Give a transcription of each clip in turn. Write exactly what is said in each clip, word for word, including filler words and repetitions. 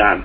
نعم.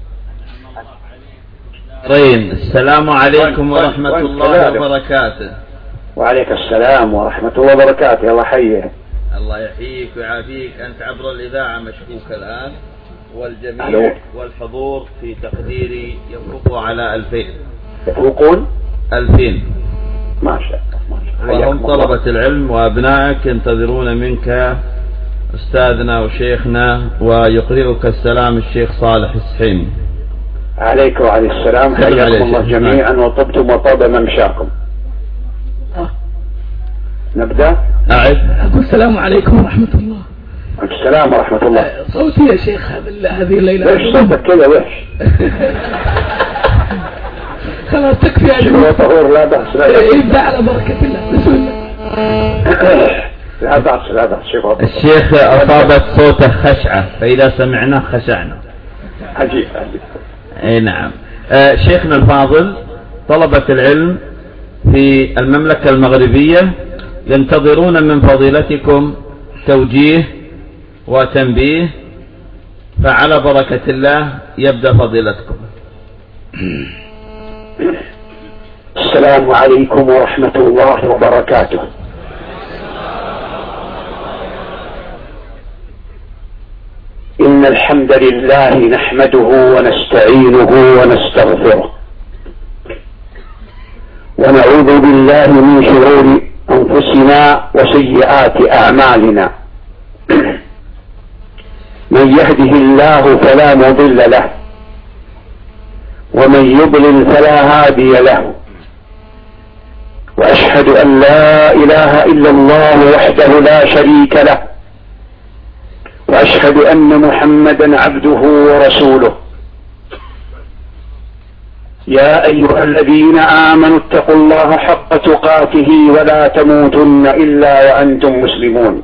السلام عليكم ورحمة الله وبركاته. وعليك السلام ورحمة الله وبركاته. الله يحييك. الله يحييك ويعافيك. أنت عبر الإذاعة مشكوك الآن، والجميع والحضور في تقديري يفوق على ألفين. يفوقون ألفين ما شاء الله. وهم طلبة العلم وأبنائك ينتظرون منك أستاذنا وشيخنا، ويقرئك السلام الشيخ صالح السحيمي. عليك وعلى السلام. حياكم الله جميعا وطبتم وطاب ممشاكم. نبدأ. أعد. أقول السلام عليكم ورحمة الله. السلام ورحمة الله. صوتي يا شيخ هذه الليلة وحش صوتك كذا وحش. خلاص تكفي يا جماعة. طهور لا بأس لا بأس. ابدأ على بركة الله. بسم الله. لا بأس لا بأس. الشيخ أصابت صوته خشعة، فإذا سمعناه خشعنا. عجيب عجيب. اي نعم. آه شيخنا الفاضل، طلبة العلم في المملكة المغربية ينتظرون من فضيلتكم توجيه وتنبيه، فعلى بركة الله يبدأ فضيلتكم. السلام عليكم ورحمة الله وبركاته. إن الحمد لله نحمده ونستعينه ونستغفره، ونعوذ بالله من شرور أنفسنا وسيئات أعمالنا. من يهده الله فلا مضل له، ومن يضلل فلا هادي له. وأشهد أن لا إله إلا الله وحده لا شريك له، وأشهد أن محمدا عبده ورسوله. يا أيها الذين آمنوا اتقوا الله حق تقاته ولا تموتن إلا وأنتم مسلمون.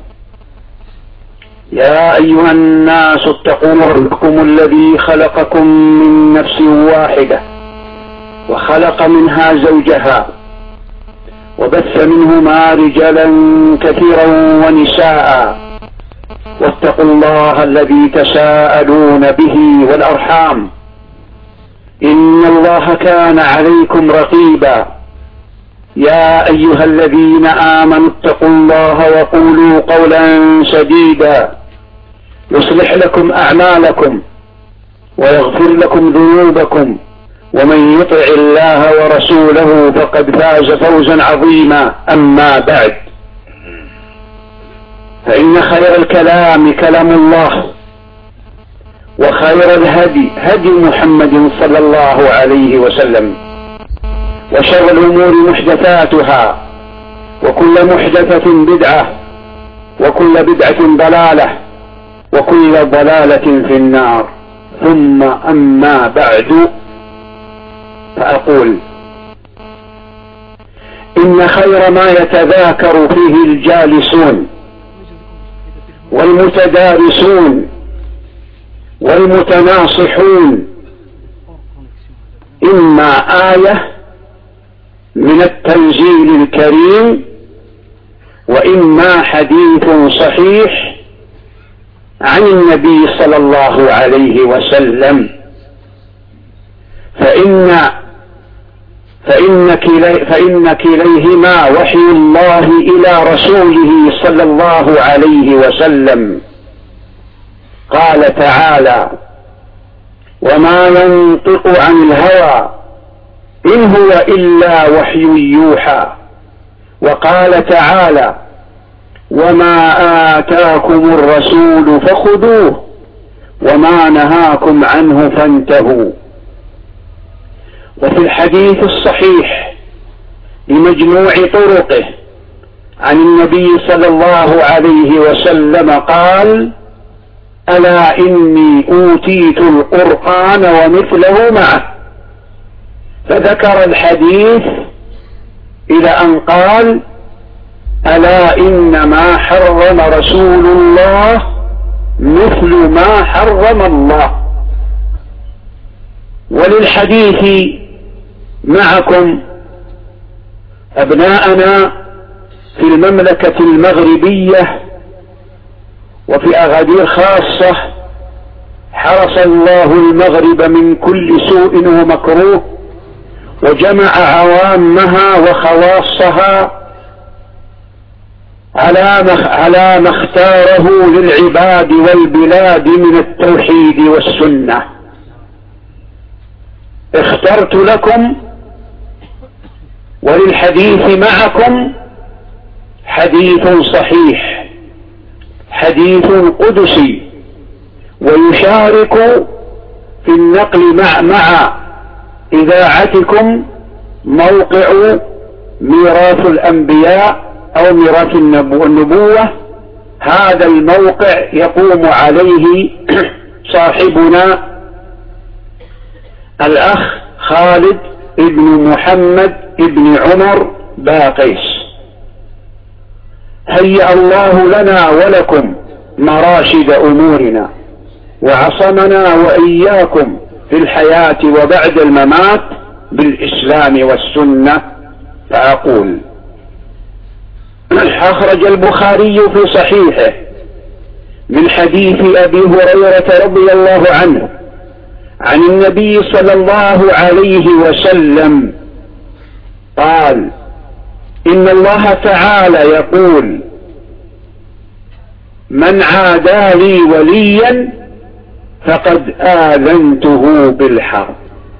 يا أيها الناس اتقوا ربكم الذي خلقكم من نفس واحدة، وخلق منها زوجها، وبث منهما رجالا كثيرا ونساء. واتقوا الله الذي تساءلون به والأرحام، إن الله كان عليكم رقيبا. يا أيها الذين آمنوا اتقوا الله وقولوا قولا سديدا يصلح لكم أعمالكم ويغفر لكم ذنوبكم، ومن يطع الله ورسوله فقد فاز فوزا عظيما. أما بعد، فإن خير الكلام كلام الله، وخير الهدي هدي محمد صلى الله عليه وسلم، وشر الأمور محدثاتها، وكل محدثة بدعة، وكل بدعة ضلالة، وكل ضلالة في النار. ثم أما بعد، فأقول إن خير ما يتذاكر فيه الجالسون والمتدارسون والمتناصحون إما آية من التنزيل الكريم، وإما حديث صحيح عن النبي صلى الله عليه وسلم. فإن فإن, كلي فإن كليهما وحي الله إلى رسوله صلى الله عليه وسلم. قال تعالى: وما ينطق عن الهوى إن هو إلا وحي يوحى. وقال تعالى: وما آتاكم الرسول فخذوه وما نهاكم عنه فانتهوا. وفي الحديث الصحيح بمجموع طرقه عن النبي صلى الله عليه وسلم قال: ألا إني أوتيت القرآن ومثله معه. فذكر الحديث إلى أن قال: ألا إنما حرم رسول الله مثل ما حرم الله. وللحديث معكم أبناءنا في المملكة المغربية وفي أغادير خاصة حرس الله المغرب من كل سوء ومكروه، وجمع عوامها وخواصها على ما اختاره للعباد والبلاد من التوحيد والسنة. اخترت لكم وللحديث معكم حديث صحيح، حديث قدسي، ويشارك في النقل مع مع إذاعتكم موقع ميراث الأنبياء أو ميراث النبوة. هذا الموقع يقوم عليه صاحبنا الأخ خالد ابن محمد ابن عمر باقيس. هيأ الله لنا ولكم مراشد أمورنا، وعصمنا وإياكم في الحياة وبعد الممات بالإسلام والسنة. فأقول: أخرج البخاري في صحيحه من حديث أبي هريرة رضي الله عنه عن النبي صلى الله عليه وسلم قال: إن الله تعالى يقول: من عادى لي وليا فقد آذنته بالحرب،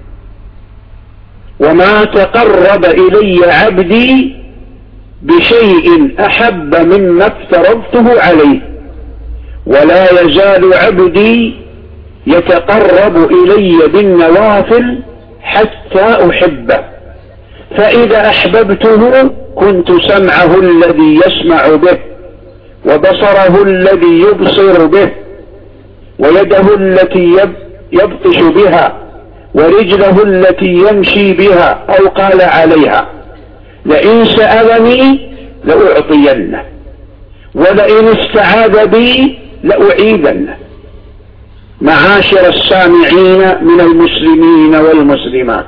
وما تقرب إلي عبدي بشيء أحب مما افترضته عليه، ولا يزال عبدي يتقرب إلي بالنوافل حتى أحبه، فإذا أحببته كنت سمعه الذي يسمع به، وبصره الذي يبصر به، ويده التي يبطش بها، ورجله التي يمشي بها، أو قال عليها: لئن سألني لأعطينه، ولئن استعاذ بي لأعيذنه. معاشر السامعين من المسلمين والمسلمات،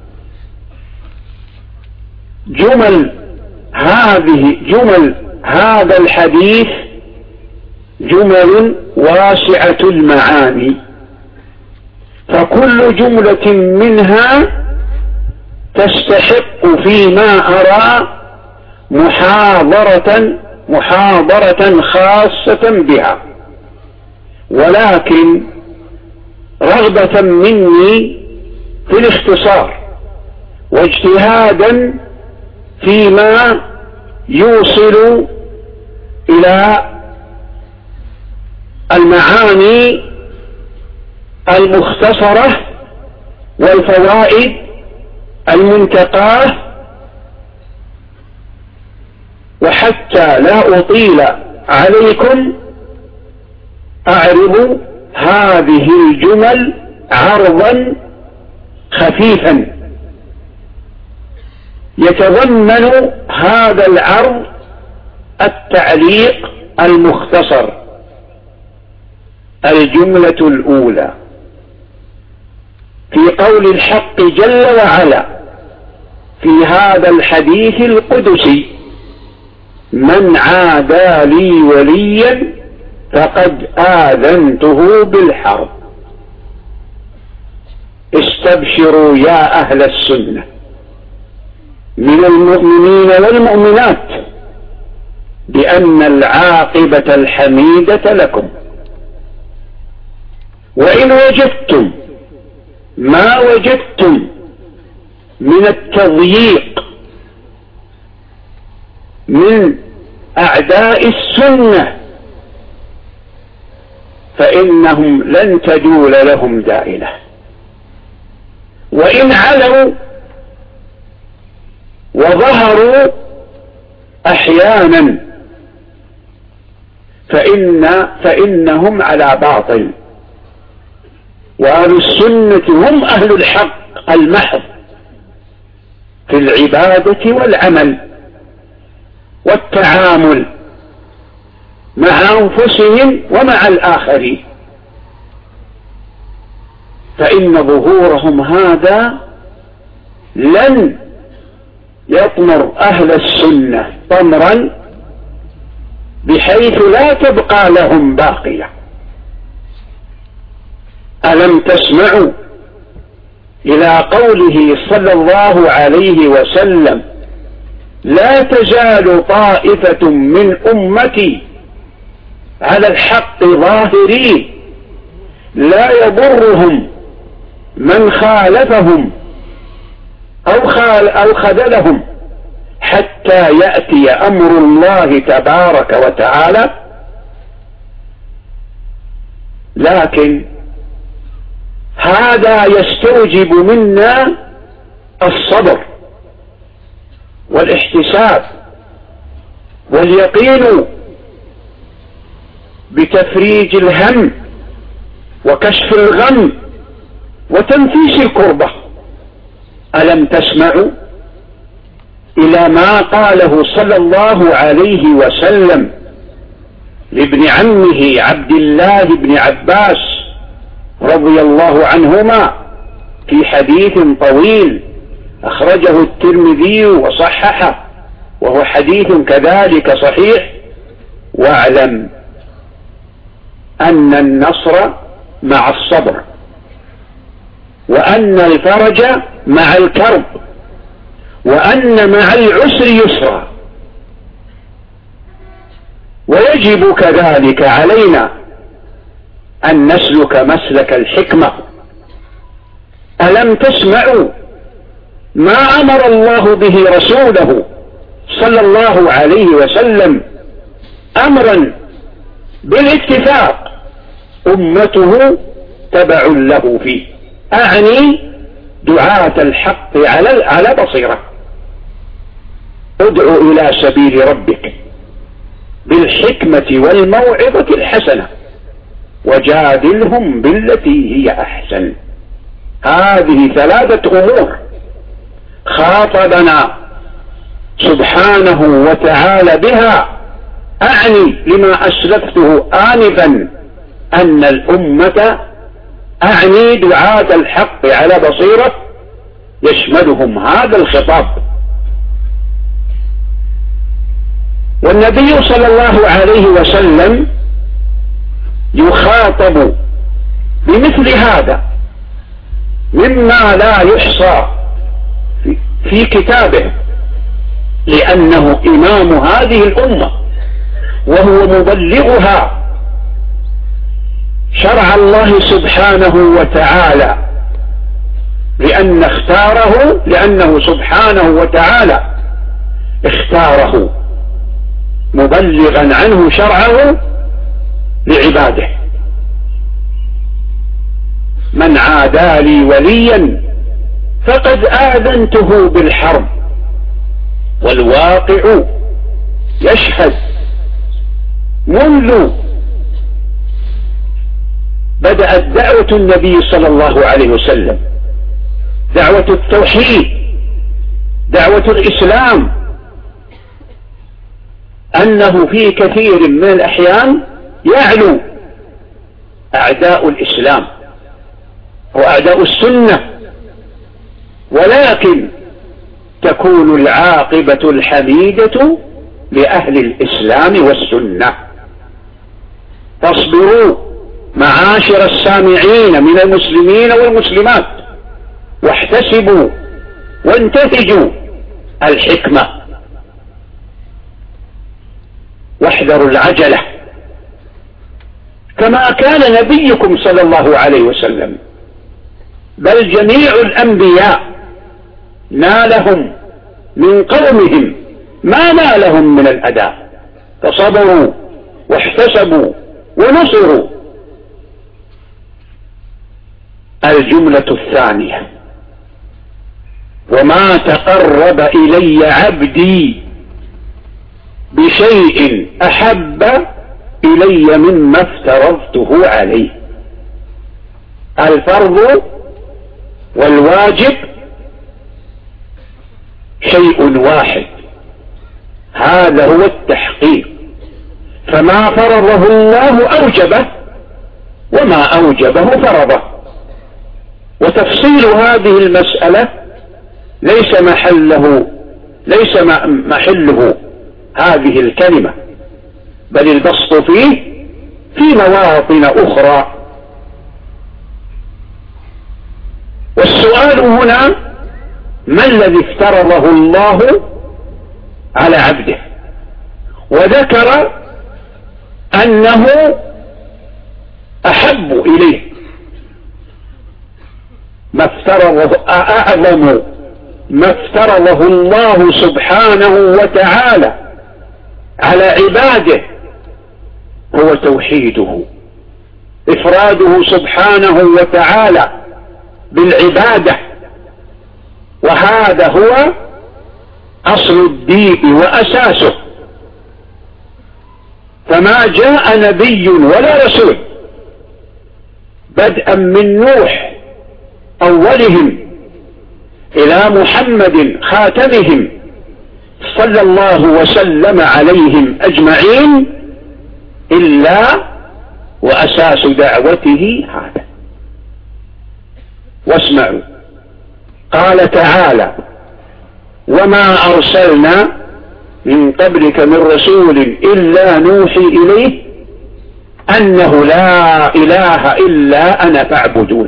جمل هذه جمل هذا الحديث جمل واسعة المعاني، فكل جملة منها تستحق فيما أرى محاضرة محاضرة خاصة بها، ولكن رغبة مني في الاختصار واجتهادا فيما يوصل إلى المعاني المختصرة والفوائد المنتقاه، وحتى لا أطيل عليكم أعرض هذه الجمل عرضا خفيفا يتضمن هذا العرض التعليق المختصر. الجملة الأولى في قول الحق جل وعلا في هذا الحديث القدسي: من عادى لي وليا فقد آذنته بالحرب. استبشروا يا أهل السنة من المؤمنين والمؤمنات بأن العاقبة الحميدة لكم، وإن وجدتم ما وجدتم من التضييق من أعداء السنة فإنهم لن تجول لهم دائلة، وإن علوا وظهروا أحيانا فإن فإنهم على باطل، وأهل السنة هم أهل الحق المحض في العبادة والعمل والتعامل مع أنفسهم ومع الآخرين، فإن ظهورهم هذا لن يطمر أهل السنة طمرا بحيث لا تبقى لهم باقية. ألم تسمعوا إلى قوله صلى الله عليه وسلم لا تزال طائفة من أمتي على الحق ظاهرين لا يضرهم من خالفهم أو, خال أو خذلهم حتى يأتي أمر الله تبارك وتعالى. لكن هذا يستوجب منا الصبر والاحتساب واليقين بتفريج الهم وكشف الغم وتنفيس الكربة. ألم تسمعوا إلى ما قاله صلى الله عليه وسلم لابن عمه عبد الله بن عباس رضي الله عنهما في حديث طويل أخرجه الترمذي وصححه وهو حديث كذلك صحيح: واعلم أن النصر مع الصبر وأن الفرج مع الكرب وأن مع العسر يسرا. ويجب كذلك علينا أن نسلك مسلك الحكمة. ألم تسمعوا ما أمر الله به رسوله صلى الله عليه وسلم أمرا بالاتفاق أمته تبع له فيه، أعني دعاة الحق على على بصيرة. ادع إلى سبيل ربك بالحكمة والموعظة الحسنة وجادلهم بالتي هي أحسن. هذه ثلاثة أمور خاطبنا سبحانه وتعالى بها، أعني لما أسلفته آنفا أن الأمة، أعني دعاة الحق على بصيرة، يشملهم هذا الخطاب. والنبي صلى الله عليه وسلم يخاطب بمثل هذا مما لا يحصى في كتابه، لأنه إمام هذه الأمة وهو مبلغها شرع الله سبحانه وتعالى، لأن اختاره لأنه سبحانه وتعالى اختاره مبلغا عنه شرعه لعباده. من عادى لي وليا فقد آذنته بالحرب، والواقع يشهد منذ بدأت دعوة النبي صلى الله عليه وسلم، دعوة التوحيد، دعوة الإسلام، أنه في كثير من الأحيان يعلو أعداء الإسلام وأعداء السنة، ولكن تكون العاقبة الحميدة لأهل الإسلام والسنة. فاصبروا معاشر السامعين من المسلمين والمسلمات، واحتسبوا وانتهجوا الحكمة، واحذروا العجلة، كما كان نبيكم صلى الله عليه وسلم، بل جميع الأنبياء نالهم من قومهم ما نالهم من الأداء، فصبروا واحتسبوا ونصروا. الجملة الثانية: وما تقرب إلي عبدي بشيء أحب إلي مما افترضته عليه. الفرض والواجب شيء واحد، هذا هو التحقيق. فما فرضه الله أوجبه، وما أوجبه فرضه. وتفصيل هذه المسألة ليس محله ليس محله هذه الكلمة، بل البسط فيه في مواطن أخرى. والسؤال هنا: ما الذي افترضه الله على عبده؟ وذكر أنه أحب إليه ما افترضه، أعظم ما افترضه الله سبحانه وتعالى على عباده هو توحيده، إفراده سبحانه وتعالى بالعبادة، وهذا هو أصل الدين وأساسه. فما جاء نبي ولا رسول بدءا من نوح أولهم إلى محمد خاتمهم صلى الله وسلم عليهم أجمعين إلا وأساس دعوته هذا. واسمعوا، قال تعالى: وما أرسلنا من قبلك من رسول إلا نوحي إليه أنه لا إله إلا أنا فاعبدون.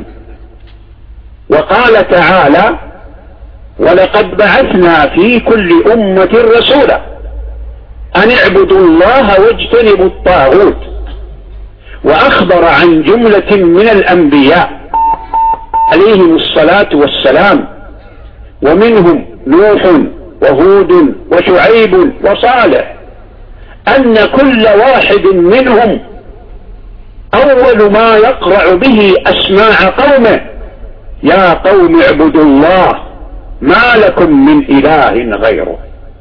وقال تعالى: ولقد بعثنا في كل أمة رسولا أن اعبدوا الله واجتنبوا الطاغوت. وأخبر عن جملة من الأنبياء عليهم الصلاة والسلام، ومنهم نوح وهود وشعيب وصالح، أن كل واحد منهم أول ما يقرع به أسماع قومه: يا قوم اعبدوا الله ما لكم من إله غيره.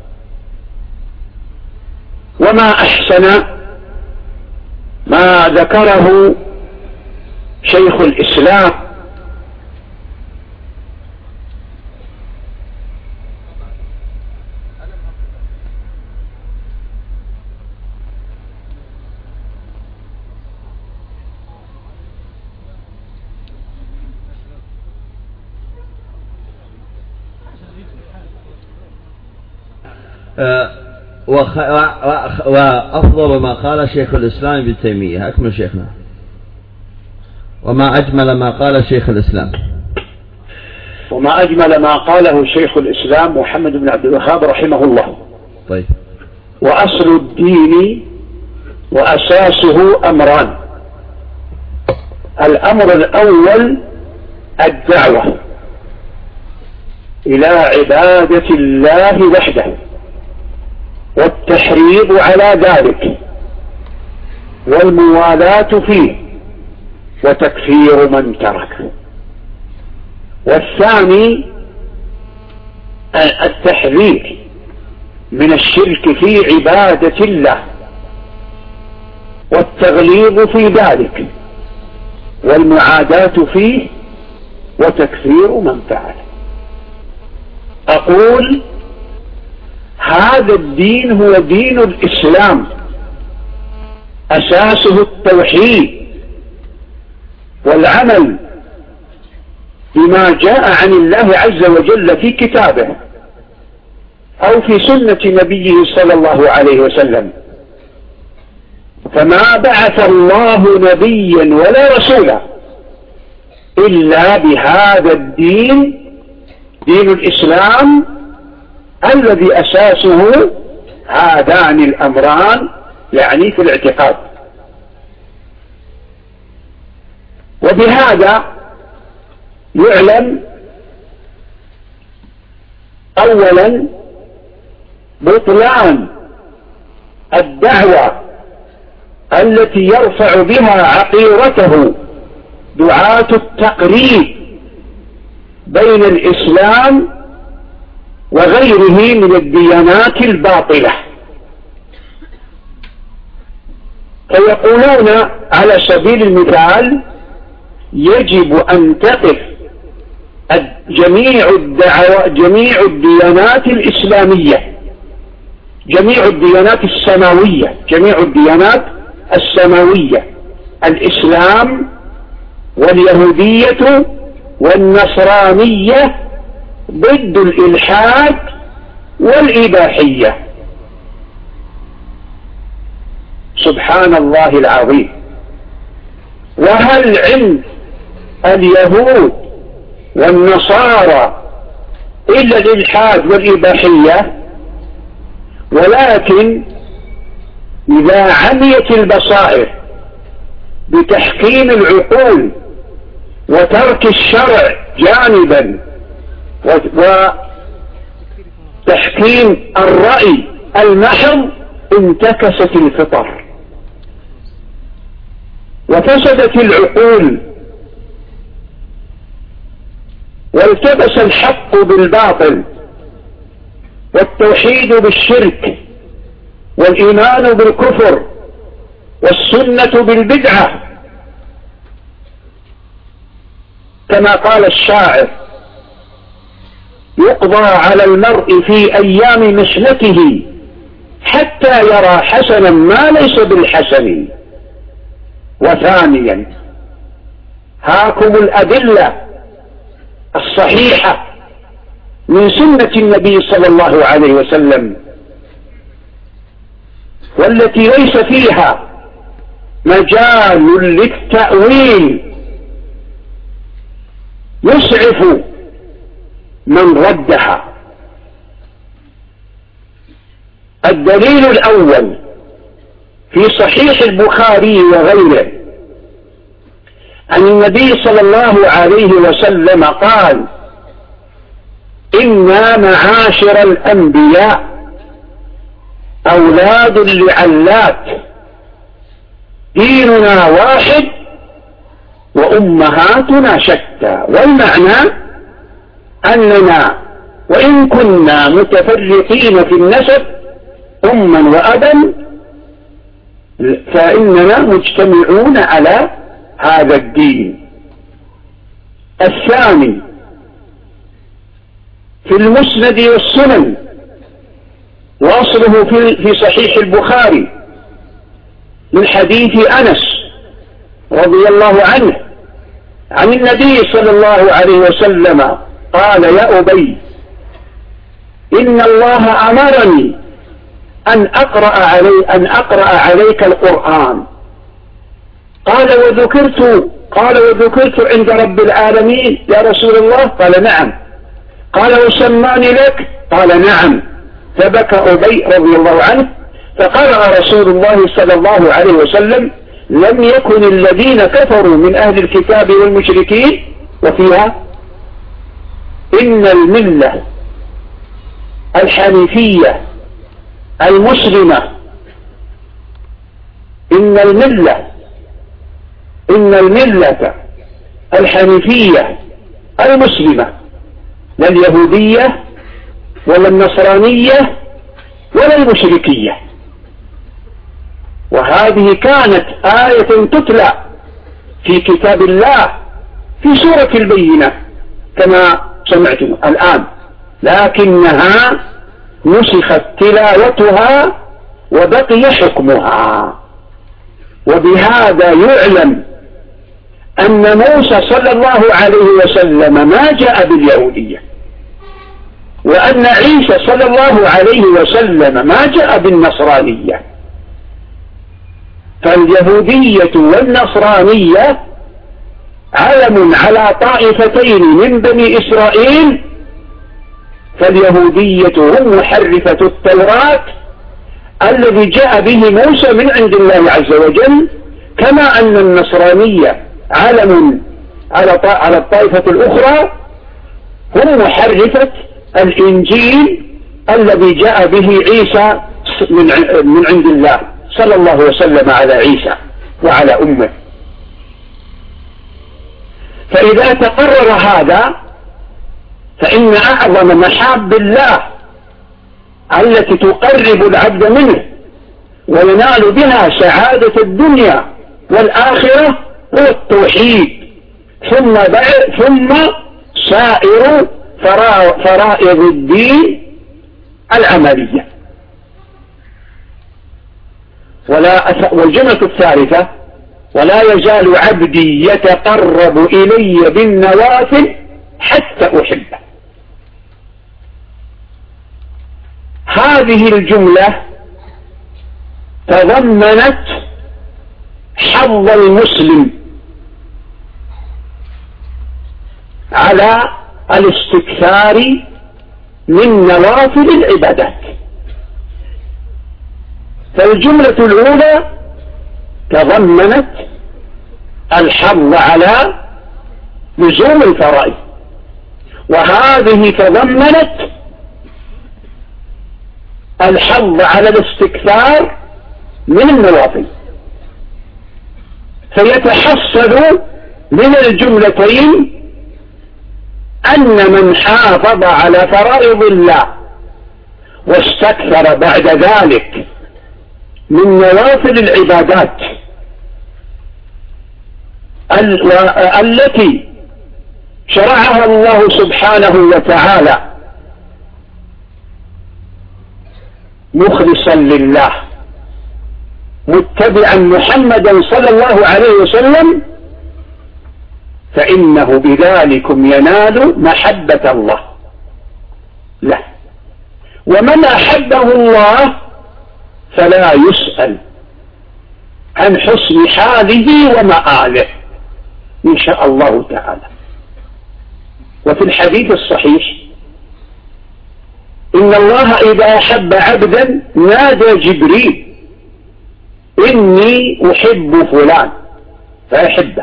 وما أحسن ما ذكره شيخ الإسلام أه وخ... وأخ... وأفضل ما قال شيخ الإسلام ابن تيمية. أكمل شيخنا. وما أجمل ما قال شيخ الإسلام. وما أجمل ما قاله شيخ الإسلام محمد بن عبد الوهاب رحمه الله. طيب. وأصل الدين وأساسه أمران: الأمر الأول الدعوة إلى عبادة الله وحده، والتحريض على ذلك، والموالاة فيه، وتكفير من ترك. والثاني التحذير من الشرك في عبادة الله، والتغليظ في ذلك، والمعاداة فيه، وتكفير من فعل. أقول هذا الدين هو دين الإسلام، أساسه التوحيد والعمل بما جاء عن الله عز وجل في كتابه أو في سنة نبيه صلى الله عليه وسلم. فما بعث الله نبيا ولا رسولا إلا بهذا الدين، دين الإسلام الذي أساسه هذان الأمران، يعني في الاعتقاد. وبهذا يعلم أولا بطلان الدعوة التي يرفع بها عقيرته دعاة التقريب بين الإسلام وغيره من الديانات الباطلة، فيقولون على سبيل المثال: يجب أن تقف جميع الدعوة جميع الديانات الإسلامية، جميع الديانات السماوية، جميع الديانات السماوية، الإسلام واليهودية والنصرانية ضد الإلحاد والإباحية. سبحان الله العظيم. وهل عند اليهود والنصارى إلا الإلحاد والإباحية، ولكن إذا عميت البصائر بتحكيم العقول وترك الشرع جانبا وتحكيم الرأي المحض، انتكست الفطر وفسدت العقول، والتبس الحق بالباطل والتوحيد بالشرك والإيمان بالكفر والسنة بالبدعة، كما قال الشاعر: يقضى على المرء في أيام محنته حتى يرى حسنا ما ليس بالحسن. وثانيا، هاكم الأدلة الصحيحة من سنة النبي صلى الله عليه وسلم، والتي ليس فيها مجال للتأويل يسعف من ردها. الدليل الأول في صحيح البخاري وغيره عن النبي صلى الله عليه وسلم قال: إنا معاشر الأنبياء أولاد لعلات، ديننا واحد وأمهاتنا شتى. والمعنى أننا وإن كنا متفرقين في النسب أما وأبا فإننا مجتمعون على هذا الدين. الثاني، في المسند والسنن، وأصله في صحيح البخاري من حديث أنس رضي الله عنه عن النبي صلى الله عليه وسلم قال: يا أبي، إن الله أمرني أن أقرأ, علي أن أقرأ عليك القرآن. قال: وذكرت قال وذكرت عند رب العالمين يا رسول الله؟ قال: نعم. قال: وسماني لك؟ قال: نعم. فبكى أبي رضي الله عنه، فقرأ رسول الله صلى الله عليه وسلم: لم يكن الذين كفروا من أهل الكتاب والمشركين، وفيها: إن الملة الحنيفية المسلمة إن الملة إن الملة الحنيفية المسلمة لا اليهودية ولا النصرانية ولا المشركية. وهذه كانت آية تتلى في كتاب الله في سورة البينة كما سمعتم الآن، لكنها نسخت تلاوتها وبقي حكمها. وبهذا يعلم أن موسى صلى الله عليه وسلم ما جاء باليهودية، وأن عيسى صلى الله عليه وسلم ما جاء بالنصرانية. فاليهودية والنصرانية علم على طائفتين من بني إسرائيل، فاليهودية هم محرفة التوراة الذي جاء به موسى من عند الله عز وجل، كما أن النصرانية علم على الطائفة الأخرى هم محرفة الإنجيل الذي جاء به عيسى من عند الله صلى الله وسلم على عيسى وعلى أمه. فإذا تقرر هذا فإن أعظم محاب الله التي تقرب العبد منه وينال بها سعادة الدنيا والآخرة هو التوحيد، ثم ثم سائر فرائض الدين العملية. ولا والجملة الثالثة: ولا يزال عبدي يتقرب إلي بالنوافل حتى أحبه. هذه الجملة تضمنت حظ المسلم على الاستكثار من نوافل العبادات. فالجملة الأولى تضمنت الحظ على لزوم الفرائض، وهذه تضمنت الحظ على الاستكثار من النوافل. فيتحصل من الجملتين أن من حافظ على فرائض الله واستكثر بعد ذلك من نوافل العبادات التي شرعها الله سبحانه وتعالى مخلصا لله متبعا محمدا صلى الله عليه وسلم، فإنه بذلكم ينال محبة الله له. ومن أحبه الله فلا يسأل عن حسن حاله ومآله إن شاء الله تعالى. وفي الحديث الصحيح إن الله إذا أحب عبدا نادى جبريل إني أحب فلان فيحبه،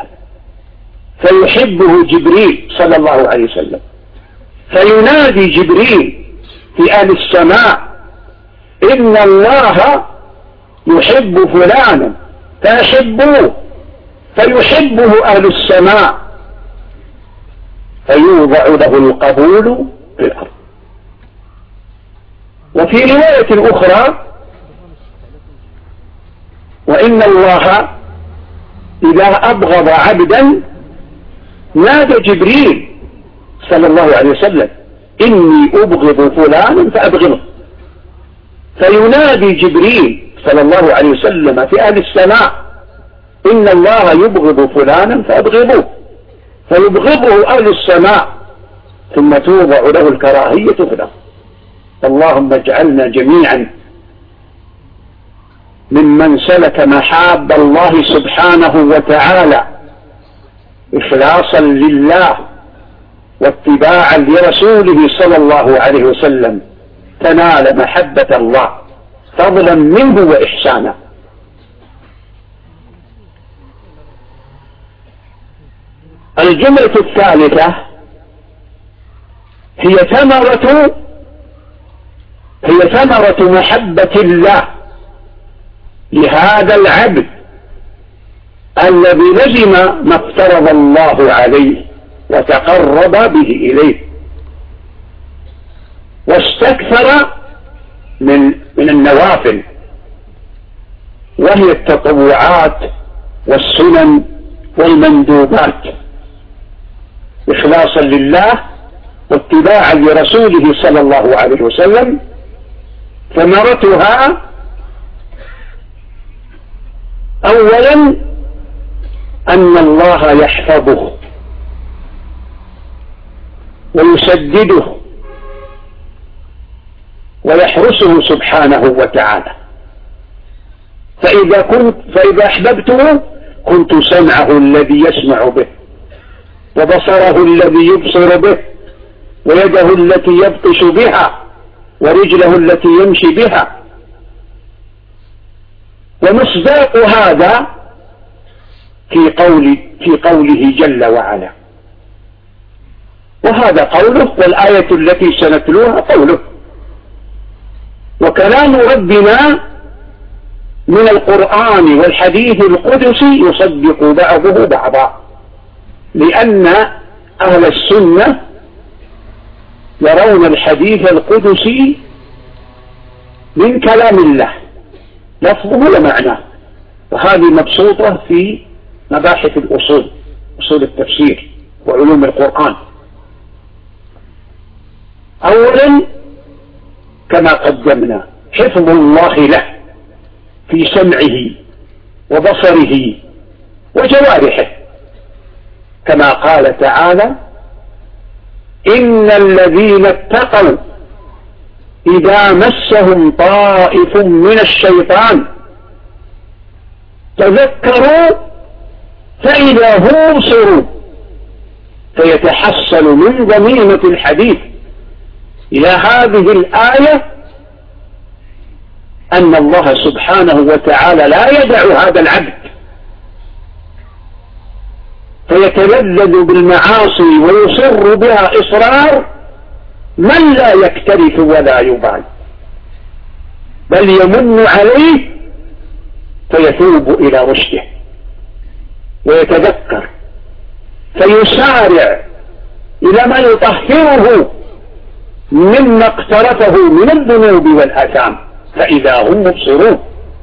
فيحبه جبريل صلى الله عليه وسلم، فينادي جبريل في أهل السماء إن الله يحب فلانا فيحبوه، فيحبه أهل السماء، فيوضع له القبول في الأرض. وفي رواية أخرى وإن الله إذا أبغض عبدا نادى جبريل صلى الله عليه وسلم إني أبغض فلانا فأبغضه، فينادي جبريل صلى الله عليه وسلم في أهل السماء إن الله يبغض فلانا فأبغضه، فيبغضه أهل السماء، ثم توضع له الكراهية في الأرض. اللهم اجعلنا جميعا ممن سلك محاب الله سبحانه وتعالى إخلاصا لله واتباعا لرسوله صلى الله عليه وسلم، تنال محبة الله فضلا منه وإحسانا. الجملة الثالثة هي ثمرة هي ثمرة محبة الله لهذا العبد الذي لزم ما افترض الله عليه وتقرب به إليه واستكثر من من النوافل، وهي التطوعات والسنن والمندوبات إخلاصا لله واتباعا لرسوله صلى الله عليه وسلم. ثمرتها أولا أن الله يحفظه ويسدده ويحرسه سبحانه وتعالى، فإذا كنت فإذا أحببته كنت سمعه الذي يسمع به، وبصره الذي يبصر به، ويده التي يبطش بها، ورجله التي يمشي بها. ومصداق هذا في قول في قوله جل وعلا، وهذا قوله، والآية التي سنتلوها قوله. وكلام ربنا من القرآن والحديث القدسي يصدق بعضه بعضا، لأن أهل السنة يرون الحديث القدسي من كلام الله لفظه ومعناه، وهذه مبسوطة في مباحث الأصول، أصول التفسير وعلوم القرآن. أولا كما قدمنا حفظ الله له في سمعه وبصره وجوارحه، كما قال تعالى إن الذين اتقوا إذا مسهم طائف من الشيطان تذكروا فإذا هم مبصرون. فيتحصل من ضميمة الحديث إلى هذه الآية أن الله سبحانه وتعالى لا يدع هذا العبد فيتلذذ بالمعاصي ويصر بها إصرار من لا يكترث ولا يبالي، بل يمن عليه فيتوب إلى رشده ويتذكر فيسارع إلى ما يطهره مما اقترفه من الذنوب والآثام، فإذا هم مبصرون.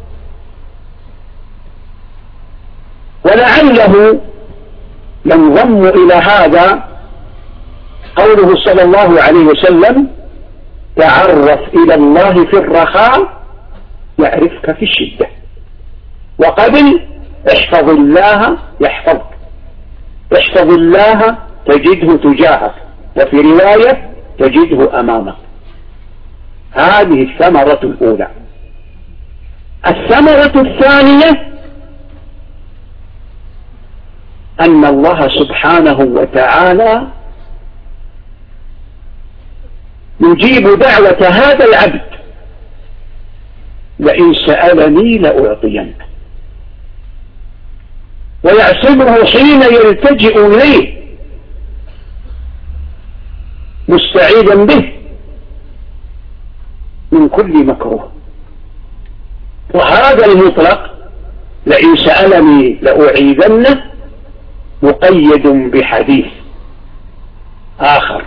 ولعله ينضم إلى هذا قوله صلى الله عليه وسلم: تعرف إلى الله في الرخاء يعرفك في الشدة، وقبل احفظ الله يحفظك، احفظ الله تجده تجاهك، وفي رواية تجده أمامك. هذه الثمرة الأولى. الثمرة الثانية أن الله سبحانه وتعالى يجيب دعوة هذا العبد: لئن سألني لأعطينه، ويعصمه حين يلتجئ إليه مستعيذا به من كل مكروه. وهذا المطلق لئن سألني لأعيذنه مقيد بحديث آخر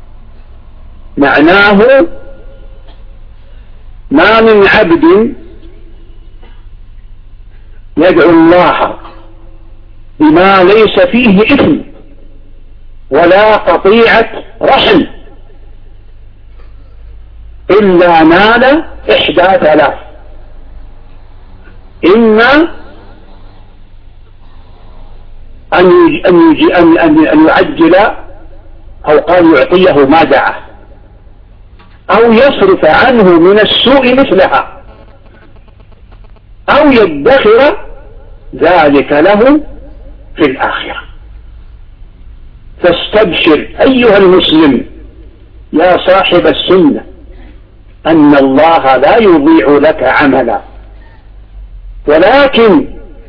معناه: ما من عبد يدعو الله بما ليس فيه إثم ولا قطيعة رحم إلا نال إحدى ثلاث: إما أن أن أن أن يعجل أو قال يعطيه ما دعاه، أو يصرف عنه من السوء مثلها، أو يدخر ذلك له في الآخرة. فاستبشر أيها المسلم يا صاحب السنة أن الله لا يضيع لك عملا، ولكن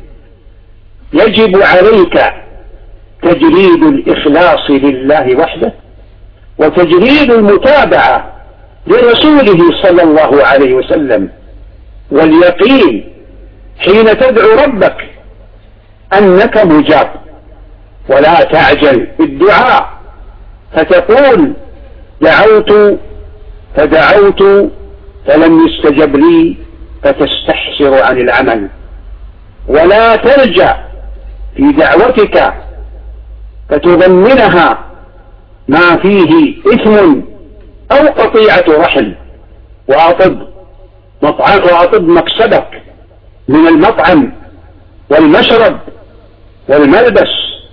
يجب عليك تجريد الإخلاص لله وحده، وتجريد المتابعة لرسوله صلى الله عليه وسلم، واليقين حين تدعو ربك أنك مجاب. ولا تعجل بالدعاء فتقول دعوت فدعوت فلم يستجب لي فتستحسر عن العمل، ولا ترجع في دعوتك فتضمنها ما فيه إثم أو قطيعة رحم، وأطب مطعم وأطب مكسبك من المطعم والمشرب والملبس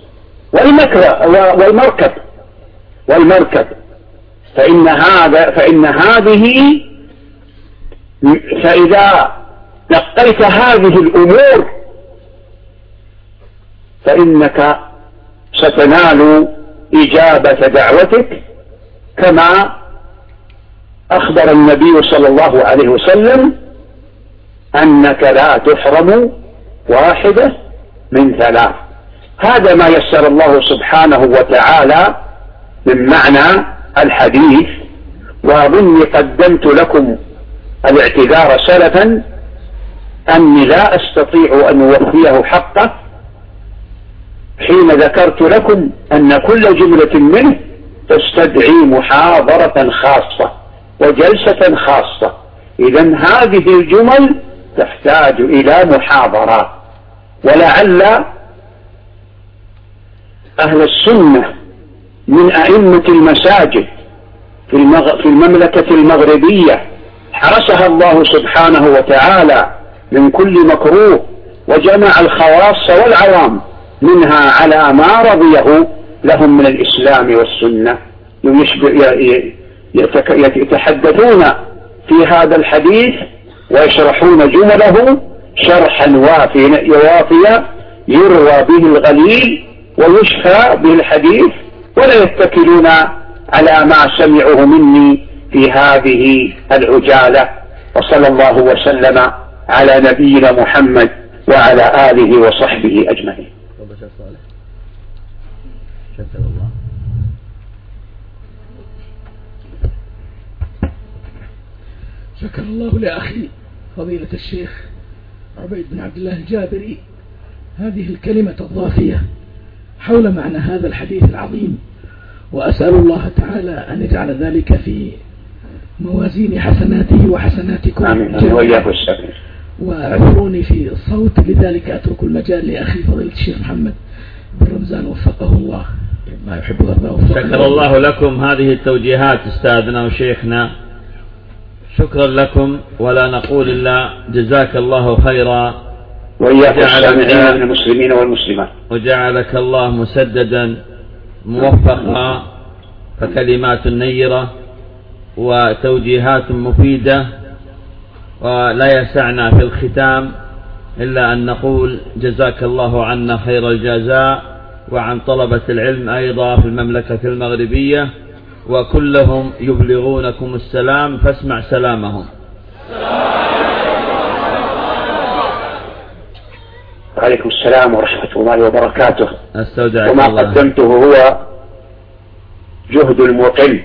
والمركب والمركب فإن هذا فإن هذه فإذا نقيت هذه الأمور فإنك ستنال إجابة دعوتك، كما أخبر النبي صلى الله عليه وسلم أنك لا تحرم واحدة من ثلاث. هذا ما يسر الله سبحانه وتعالى من معنى الحديث. وأظني قدمت لكم الاعتذار سلفا أني لا أستطيع أن أوفيه حقه حين ذكرت لكم أن كل جملة منه تستدعي محاضرة خاصة وجلسة خاصة. إذن هذه الجمل تحتاج إلى محاضرة، ولعل أهل السنة من أئمة المساجد في, المغ... في المملكة المغربية حرسها الله سبحانه وتعالى من كل مكروه، وجمع الخواص والعوام منها على ما رضيه لهم من الإسلام والسنة، يتحدثون في هذا الحديث ويشرحون جمله شرحا وافيا يروى به الغليل ويشفى به الحديث ولا يتكلون على ما سمعوه مني في هذه العجالة. وصلى الله وسلم على نبينا محمد وعلى آله وصحبه أجمعين. شكر الله. شكر الله لأخي فضيلة الشيخ عبيد بن عبد الله الجابري هذه الكلمة الضافية حول معنى هذا الحديث العظيم، وأسأل الله تعالى أن يجعل ذلك في موازين حسناته وحسناتكم. آمين. وإياكم السبيل. وأعذروني في الصوت، لذلك أترك المجال لأخي فضيلة الشيخ محمد بن رمزان وفقه الله ما يحب الله. شكر الله لكم هذه التوجيهات أستاذنا وشيخنا، شكرا لكم، ولا نقول إلا جزاك الله خيرا وإياكم السامعين من المسلمين والمسلمات، وجعلك الله مسددا موفقا، فكلمات نيرة وتوجيهات مفيدة. ولا يسعنا في الختام إلا أن نقول جزاك الله عنا خير الجزاء، وعن طلبة العلم أيضا في المملكة المغربية، وكلهم يبلغونكم السلام فاسمع سلامهم. وعليكم السلام ورحمة الله وبركاته. استودعك وما الله. قدمته هو جهد المقل،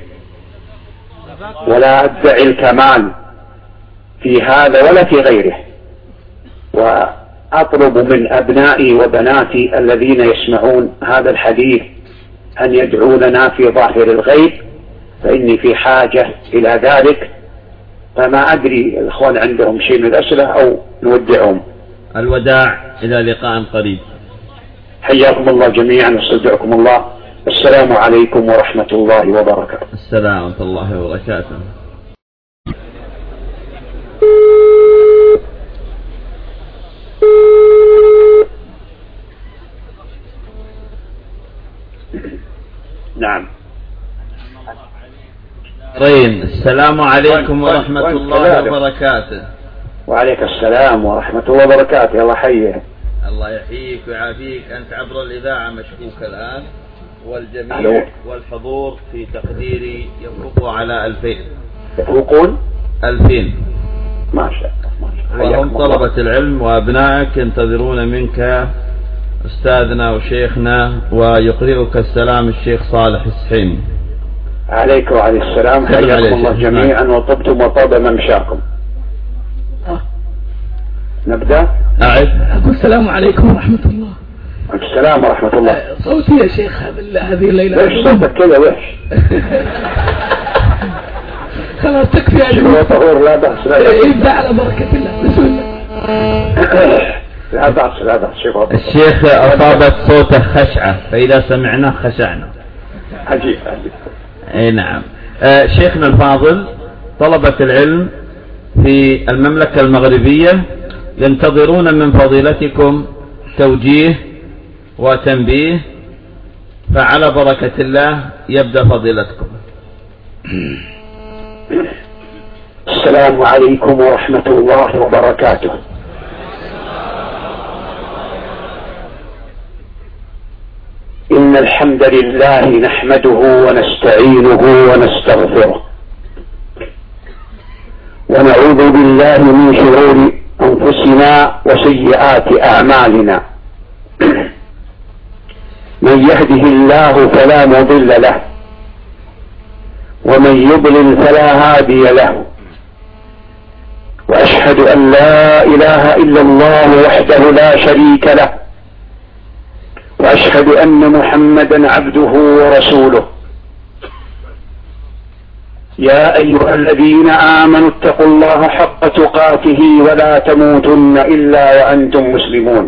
ولا أدعي الكمال في هذا ولا في غيره، وأطلب من أبنائي وبناتي الذين يسمعون هذا الحديث أن يدعوا لنا في ظاهر الغيب، فإني في حاجة إلى ذلك. فما أدري الأخوان عندهم شيء من الأسئلة أو نودعهم. الوداع إلى لقاء قريب. حياكم الله جميعا واستودعكم الله. السلام عليكم ورحمة الله وبركاته. السلام ورحمة الله وبركاته. نعم. السلام عليكم ورحمة الله وبركاته. وعليك السلام ورحمة الله وبركاته. الله يحييك. الله يحييك ويعافيك. أنت عبر الإذاعة مشكوك الآن، والجميع ألو. والحضور في تقديري يفوق على ألفين. يفوقون ألفين ما شاء الله. وهم طلبة العلم وأبنائك ينتظرون منك أستاذنا وشيخنا، ويقرئك السلام الشيخ صالح السحيمي. عليك وعلى السلام. حياكم الله جميعا وطبتم وطاب ممشاكم. نبدأ. أعد. أقول السلام عليكم ورحمة الله. السلام ورحمة الله. صوتي يا شيخ هذه الليلة وش صوتك كذا وش؟ خلاص تكفي يا شيخ طهور. لا بأس لا بأس. ابدأ على بركة الله. بسم الله. لا بأس لا بأس. شيخ الشيخ أصابت صوته خشعة، فإذا سمعناه خشعنا. عجيب عجيب. اي نعم. آه شيخنا الفاضل، طلبة العلم في المملكة المغربية ينتظرون من فضيلتكم توجيه وتنبيه، فعلى بركة الله يبدأ فضيلتكم. السلام عليكم ورحمة الله وبركاته. إن الحمد لله نحمده ونستعينه ونستغفره، ونعوذ بالله من شرور أنفسنا وسيئات أعمالنا. من يهده الله فلا مضل له، ومن يضلل فلا هادي له، وأشهد أن لا إله إلا الله وحده لا شريك له، وأشهد أن محمدا عبده ورسوله. يا أيها الذين آمنوا اتقوا الله حق تقاته ولا تموتن إلا وأنتم مسلمون.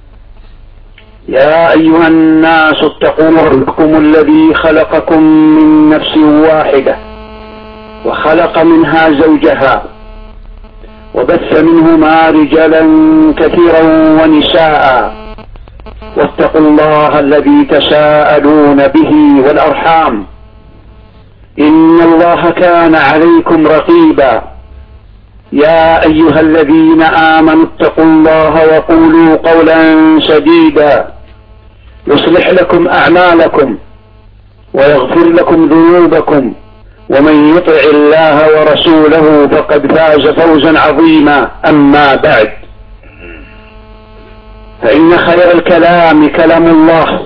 يا أيها الناس اتقوا ربكم الذي خلقكم من نفس واحدة، وخلق منها زوجها، وبث منهما رجالا كثيرا ونساء، واتقوا الله الذي تساءلون به والأرحام، إن الله كان عليكم رقيبا. يا أيها الذين آمنوا اتقوا الله وقولوا قولا سديدا يصلح لكم أعمالكم ويغفر لكم ذنوبكم، ومن يطع الله ورسوله فقد فاز فوزا عظيما. أما بعد، فإن خير الكلام كلام الله،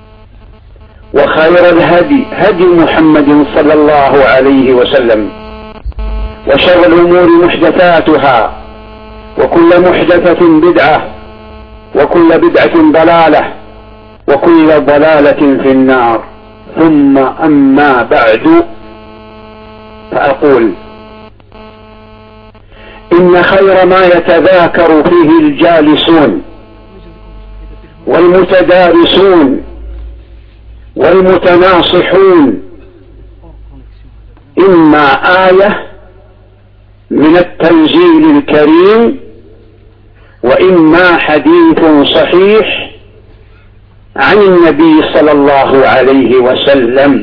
وخير الهدي هدي محمد صلى الله عليه وسلم، وشر الأمور محدثاتها، وكل محدثة بدعة، وكل بدعة ضلالة، وكل ضلالة في النار. ثم أما بعد، فأقول إن خير ما يتذاكر فيه الجالسون والمتدارسون والمتناصحون إما آية من التنزيل الكريم، وإما حديث صحيح عن النبي صلى الله عليه وسلم،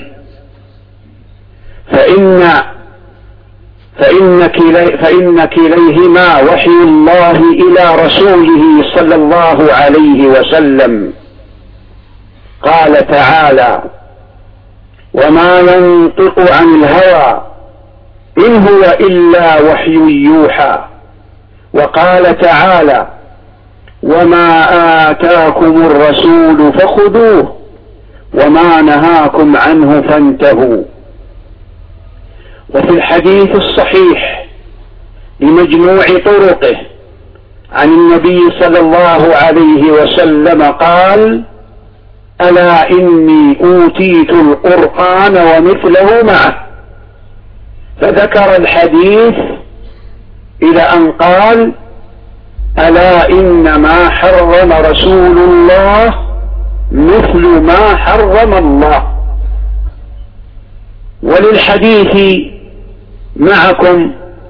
فإن فإن, كلي فإن كليهما وحي الله إلى رسوله صلى الله عليه وسلم. قال تعالى: وما ينطق عن الهوى إن هو إلا وحي يوحى. وقال تعالى: وما آتاكم الرسول فخذوه وما نهاكم عنه فانتهوا. وفي الحديث الصحيح بمجموع طرقه عن النبي صلى الله عليه وسلم قال: ألا إني أوتيت القرآن ومثله معه. فذكر الحديث إلى أن قال: ألا إنما حرم رسول الله مثل ما حرم الله. وللحديث معكم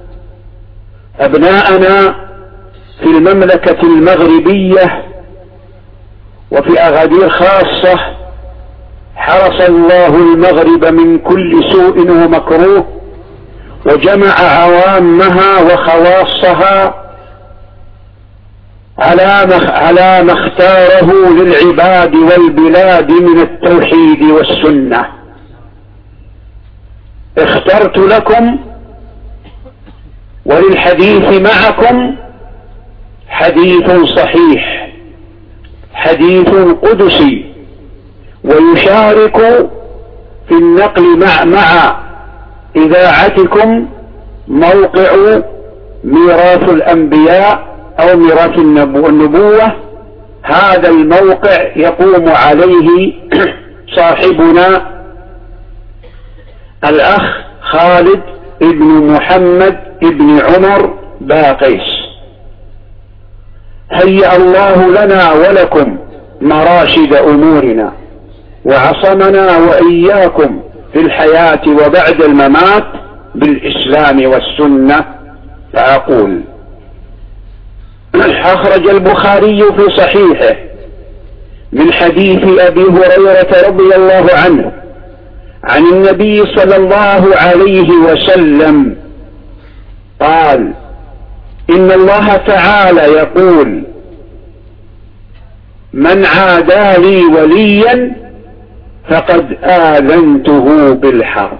أبناءنا في المملكة المغربية وفي أغادير خاصة، حرس الله المغرب من كل سوء ومكروه، وجمع عوامها وخواصها على ما اختاره للعباد والبلاد من التوحيد والسنة. اخترت لكم وللحديث معكم حديث صحيح، حديث قدسي، ويشارك في النقل مع, مع إذاعتكم موقع ميراث الأنبياء أو ميراث النبوة. هذا الموقع يقوم عليه صاحبنا الأخ خالد ابن محمد ابن عمر باقيس. هيأ الله لنا ولكم مراشد أمورنا، وعصمنا وإياكم في الحياة وبعد الممات بالإسلام والسنة. فأقول: أخرج البخاري في صحيحه من حديث أبي هريرة رضي الله عنه عن النبي صلى الله عليه وسلم قال: إن الله تعالى يقول: من عادى لي وليا فقد آذنته بالحرب،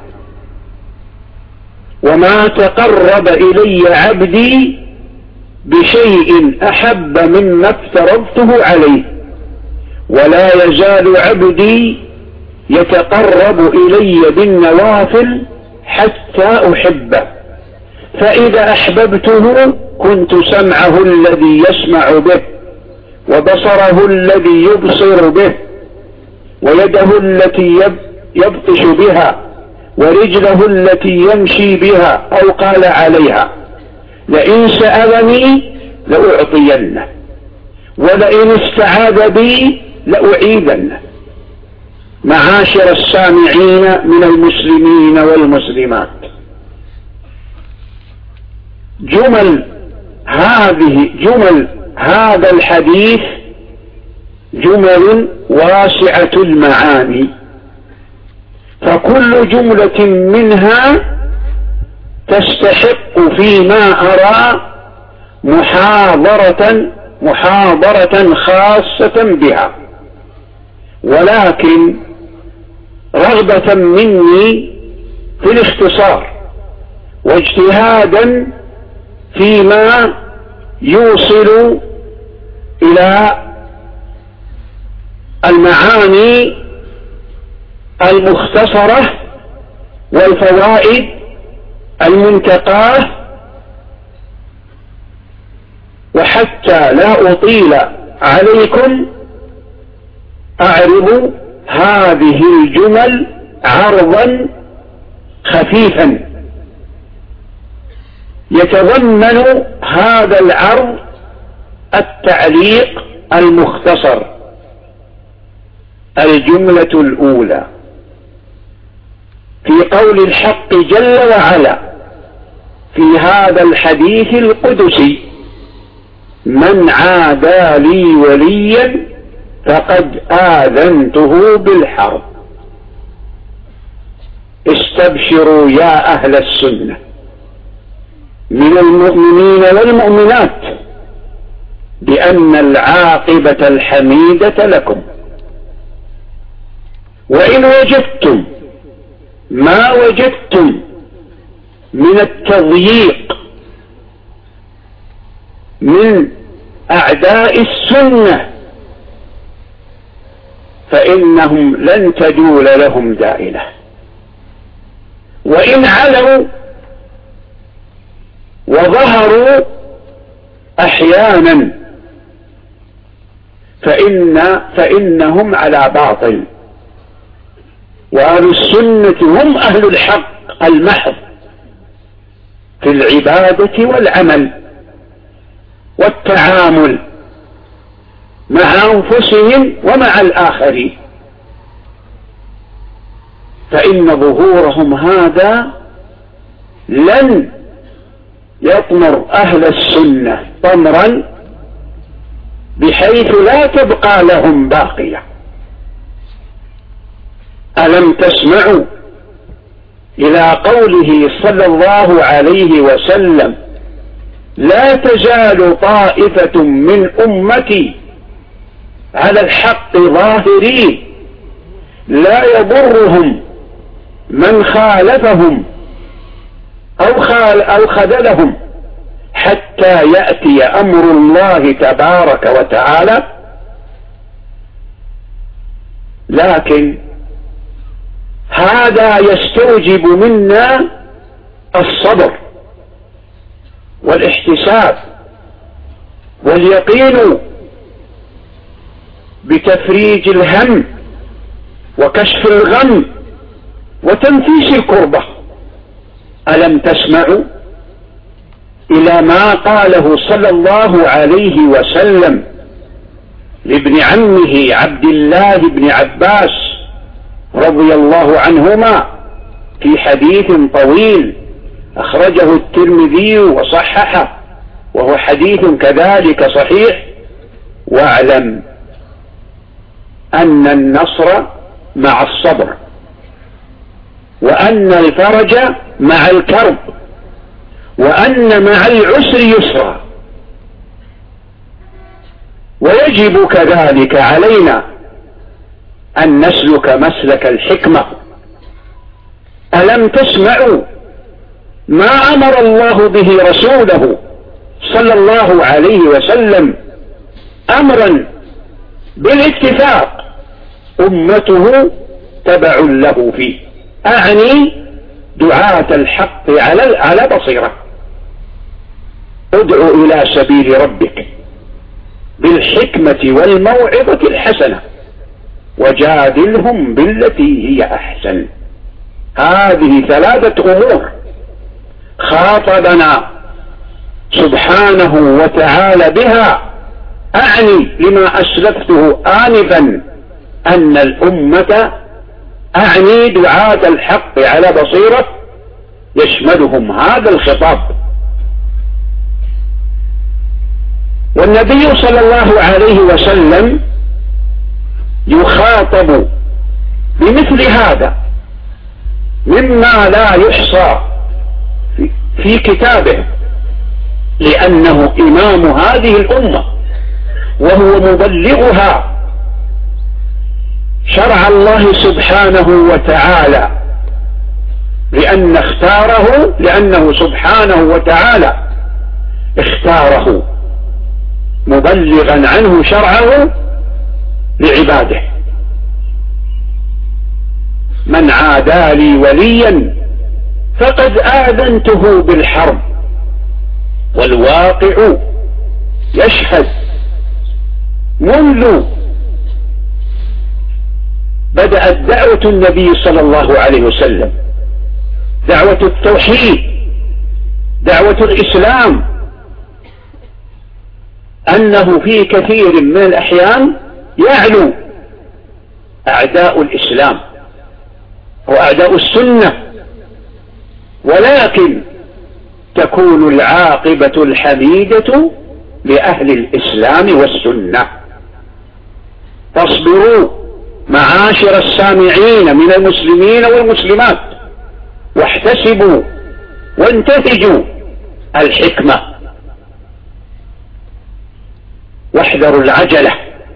وما تقرب إلي عبدي بشيء أحب مما افترضته عليه، ولا يزال عبدي يتقرب إلي بالنوافل حتى أحبه، فإذا أحببته كنت سمعه الذي يسمع به، وبصره الذي يبصر به، ويده التي يبطش بها، ورجله التي يمشي بها، أو قال عليها: لئن سألني لأعطينه، ولئن استعاذ بي لأعيذنه. معاشر السامعين من المسلمين والمسلمات، جمل هذه جمل هذا الحديث جمل واسعة المعاني، فكل جملة منها تستحق فيما أرى محاضرة محاضرة خاصة بها. ولكن رغبة مني في الاختصار واجتهادا فيما يوصل إلى المعاني المختصرة والفوائد المنتقاة، وحتى لا أطيل عليكم أعرض هذه الجمل عرضا خفيفا يتضمن هذا العرض التعليق المختصر. الجملة الأولى في قول الحق جل وعلا في هذا الحديث القدسي: من عادى لي وليا فقد آذنته بالحرب. استبشروا يا أهل السنة من المؤمنين والمؤمنات بأن العاقبة الحميدة لكم، وإن وجدتم ما وجدتم من التضييق من أعداء السنة فإنهم لن تجول لهم دائلة، وإن علوا وظهروا أحيانا فإن فإنهم على باطل، وأهل السنة هم أهل الحق المحض في العبادة والعمل والتعامل مع أنفسهم ومع الآخرين، فإن ظهورهم هذا لن يطمر أهل السنة طمرا بحيث لا تبقى لهم باقية. ألم تسمعوا إلى قوله صلى الله عليه وسلم: لا تزال طائفة من أمتي على الحق ظاهرين لا يضرهم من خالفهم أو, خال أو خذلهم حتى يأتي أمر الله تبارك وتعالى. لكن هذا يستوجب منا الصبر والاحتساب واليقين بتفريج الهم وكشف الغم وتنفيس الكربة. ألم تسمعوا إلى ما قاله صلى الله عليه وسلم لابن عمه عبد الله بن عباس رضي الله عنهما في حديث طويل أخرجه الترمذي وصححه، وهو حديث كذلك صحيح: واعلم أن النصر مع الصبر، وأن الفرج مع الكرب، وأن مع العسر يسرا. ويجب كذلك علينا أن نسلك مسلك الحكمة. ألم تسمعوا ما أمر الله به رسوله صلى الله عليه وسلم أمرا بالاتفاق أمته تبع له فيه، أعني دعاة الحق على على بصيرة. ادع إلى سبيل ربك بالحكمة والموعظة الحسنة وجادلهم بالتي هي أحسن. هذه ثلاثة أمور خاطبنا سبحانه وتعالى بها، أعني لما أسلفته آنفا أن الأمة، أعني دعاة الحق على بصيرة، يشملهم هذا الخطاب. والنبي صلى الله عليه وسلم يخاطب بمثل هذا مما لا يحصى في كتابه، لأنه إمام هذه الأمة وهو مبلغها شرع الله سبحانه وتعالى لأن اختاره لأنه سبحانه وتعالى اختاره مبلغا عنه شرعه لعباده. من عادى لي وليا فقد آذنته بالحرب، والواقع يشهد منذ بدأت دعوة النبي صلى الله عليه وسلم، دعوة التوحيد، دعوة الإسلام، أنه في كثير من الأحيان يعلو أعداء الإسلام وأعداء السنة، ولكن تكون العاقبة الحميدة لأهل الإسلام والسنة. فاصبروا معاشر السامعين من المسلمين والمسلمات، واحتسبوا وانتهجوا الحكمة، واحذروا العجلة،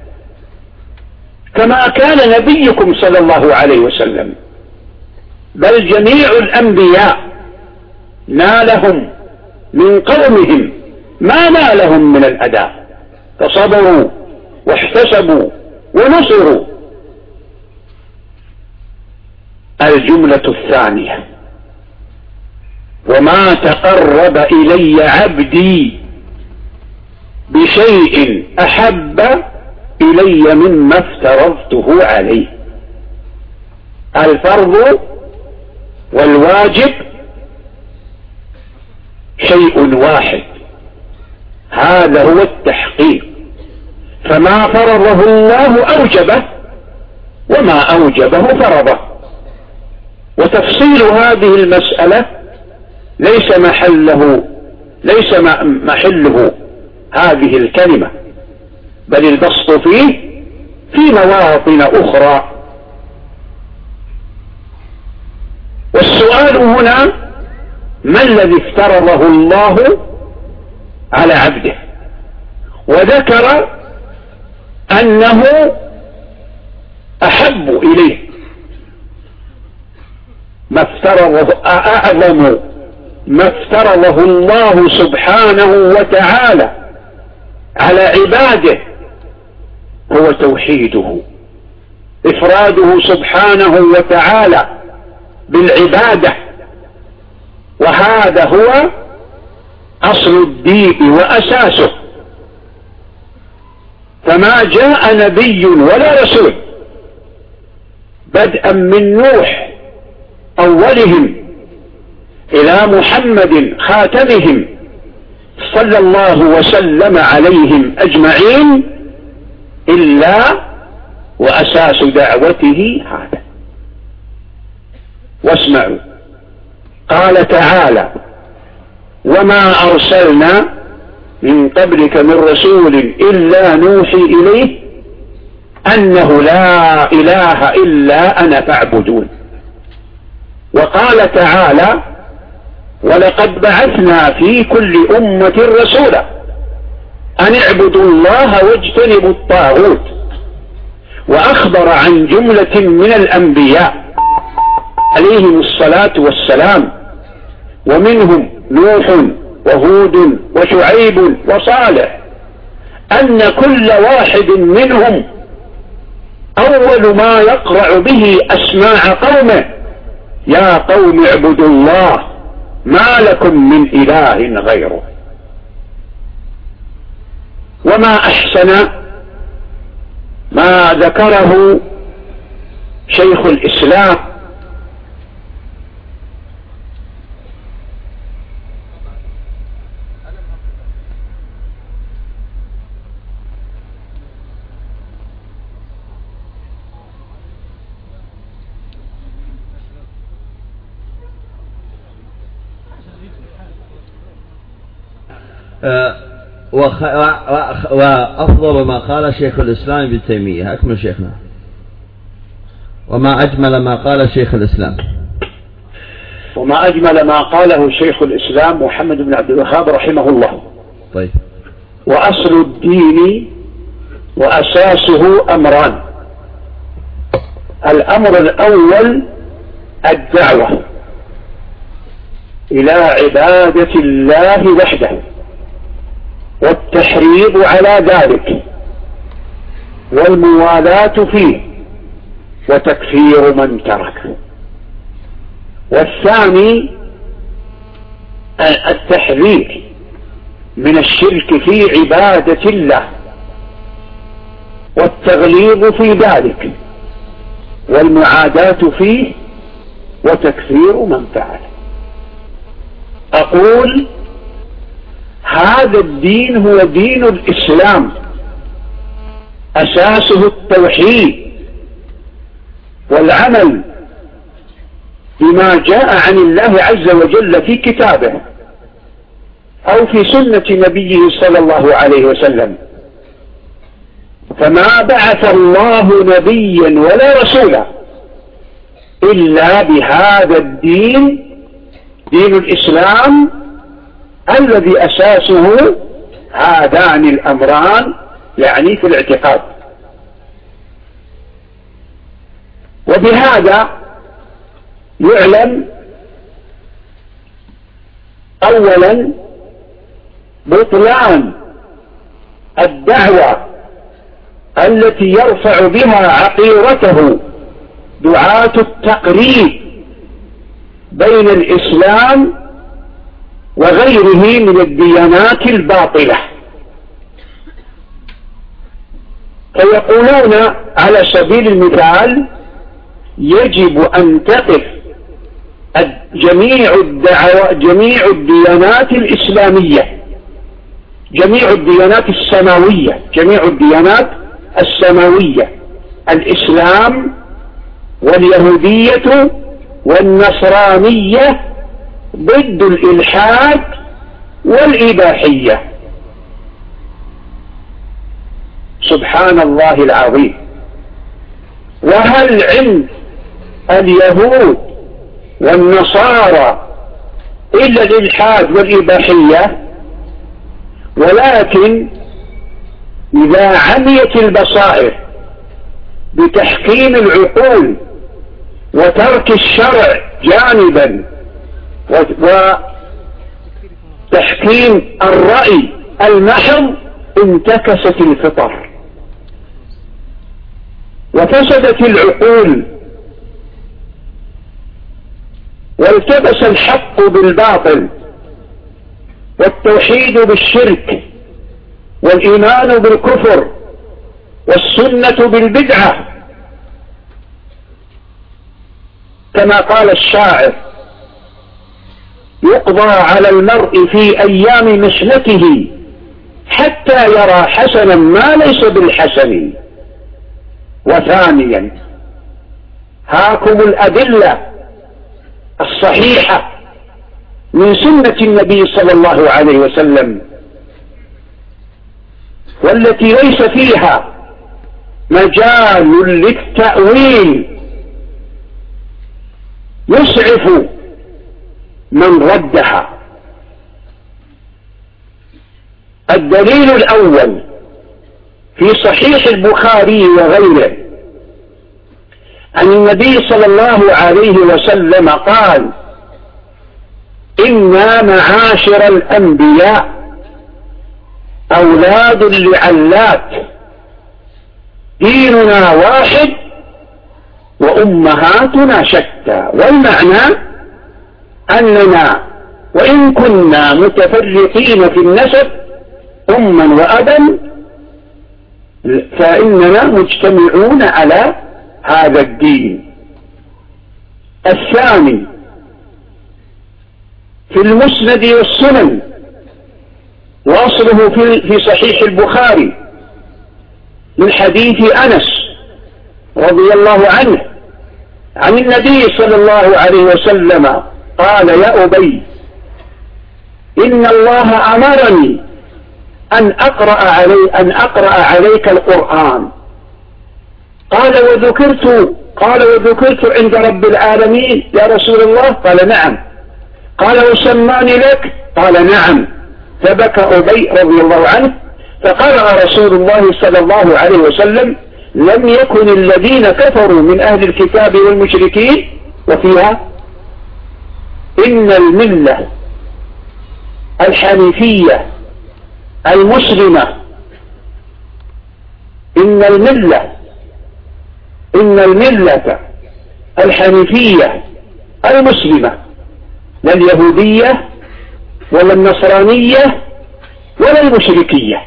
كما كان نبيكم صلى الله عليه وسلم، بل جميع الأنبياء نالهم من قومهم ما نالهم من الأذى، فصبروا واحتسبوا ونصروا. الجملة الثانية: وما تقرب إلي عبدي بشيء أحب إلي مما افترضته عليه. الفرض والواجب شيء واحد، هذا هو التحقيق، فما فرضه الله أوجبه، وما أوجبه فرضه. وتفصيل هذه المسألة ليس محله ليس محله هذه الكلمة، بل البسط فيه في مواطن أخرى. والسؤال هنا: ما الذي افترضه الله على عبده؟ وذكر أنه أحب إليه، ما افترضه أعظم ما افترضه الله سبحانه وتعالى على عباده هو توحيده، إفراده سبحانه وتعالى بالعبادة، وهذا هو أصل الدين وأساسه. فما جاء نبي ولا رسول بدءا من نوح أولهم إلى محمد خاتمهم صلى الله وسلم عليهم أجمعين إلا وأساس دعوته هذا. واسمعوا، قال تعالى: وما أرسلنا من قبلك من رسول إلا نوحي إليه أنه لا إله إلا أنا فاعبدون. وقال تعالى: ولقد بعثنا في كل أمة رسولا أن اعبدوا الله واجتنبوا الطاغوت. وأخبر عن جملة من الأنبياء عليهم الصلاة والسلام، ومنهم نوح وهود وشعيب وصالح، أن كل واحد منهم أول ما يقرع به أسماع قومه: يا قوم اعبدوا الله ما لكم من إله غيره. وما أحسن ما ذكره شيخ الإسلام أه وخ... وأخ... وأفضل ما قال شيخ الإسلام ابن تيمية. أكمل شيخنا. وما أجمل ما قال شيخ الإسلام وما أجمل ما قاله شيخ الإسلام محمد بن عبد الوهاب رحمه الله. طيب. وأصل الدين وأساسه أمران: الأمر الأول الدعوة إلى عبادة الله وحده والتحريض على ذلك والموالاة فيه وتكفير من ترك. والثاني التحذير من الشرك في عبادة الله والتغليظ في ذلك والمعاداة فيه وتكفير من فعله. أقول هذا الدين هو دين الإسلام، أساسه التوحيد والعمل بما جاء عن الله عز وجل في كتابه أو في سنة نبيه صلى الله عليه وسلم. فما بعث الله نبيا ولا رسولا إلا بهذا الدين، دين الإسلام الذي أساسه هذان الأمران، يعني في الاعتقاد. وبهذا يعلم أولا بطلان الدعوة التي يرفع بها عقيرته دعاة التقريب بين الإسلام وغيره من الديانات الباطلة، فيقولون على سبيل المثال يجب أن تقف جميع الدعوة جميع الديانات الإسلامية، جميع الديانات السماوية، جميع الديانات السماوية، الإسلام واليهودية والنصرانية ضد الإلحاد والإباحية. سبحان الله العظيم. وهل عند اليهود والنصارى إلا الإلحاد والإباحية؟ ولكن إذا عميت البصائر بتحكيم العقول وترك الشرع جانبا وتحكيم الرأي المحض انتكست الفطر وفسدت العقول والتبس الحق بالباطل والتوحيد بالشرك والإيمان بالكفر والسنة بالبدعة، كما قال الشاعر: يقضى على المرء في أيام محنته حتى يرى حسنا ما ليس بالحسن. وثانيا هاكم الأدلة الصحيحة من سنة النبي صلى الله عليه وسلم، والتي ليس فيها مجال للتأويل يسعف من ردها. الدليل الأول في صحيح البخاري وغيره عن النبي صلى الله عليه وسلم قال: إنا معاشر الأنبياء أولاد لعلات، ديننا واحد وأمهاتنا شتى. والمعنى أننا وإن كنا متفرقين في النسب أما وأبا فإننا مجتمعون على هذا الدين. الثاني في المسند والسنن واصله في صحيح البخاري من حديث أنس رضي الله عنه عن النبي صلى الله عليه وسلم قال: يا أبي إن الله أمرني أن أقرأ, علي أن أقرأ عليك القرآن. قال وذكرت قال وذكرت عند رب العالمين يا رسول الله؟ قال نعم. قال وسماني لك؟ قال نعم. فبكى أبي رضي الله عنه، فقرأ رسول الله صلى الله عليه وسلم: لم يكن الذين كفروا من أهل الكتاب والمشركين، وفيها إن الملة الحنيفية المسلمة إن الملة إن الملة الحنيفية المسلمة لا اليهودية ولا النصرانية ولا المشركية.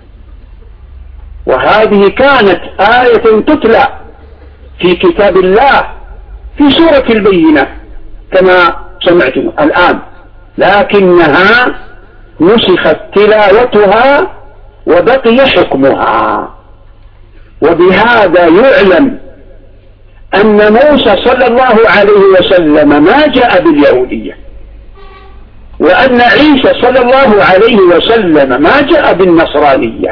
وهذه كانت آية تتلى في كتاب الله في سورة البينة كما سمعتم الآن، لكنها نسخت تلاوتها وبقي حكمها. وبهذا يعلم أن موسى صلى الله عليه وسلم ما جاء باليهودية، وأن عيسى صلى الله عليه وسلم ما جاء بالنصرانية.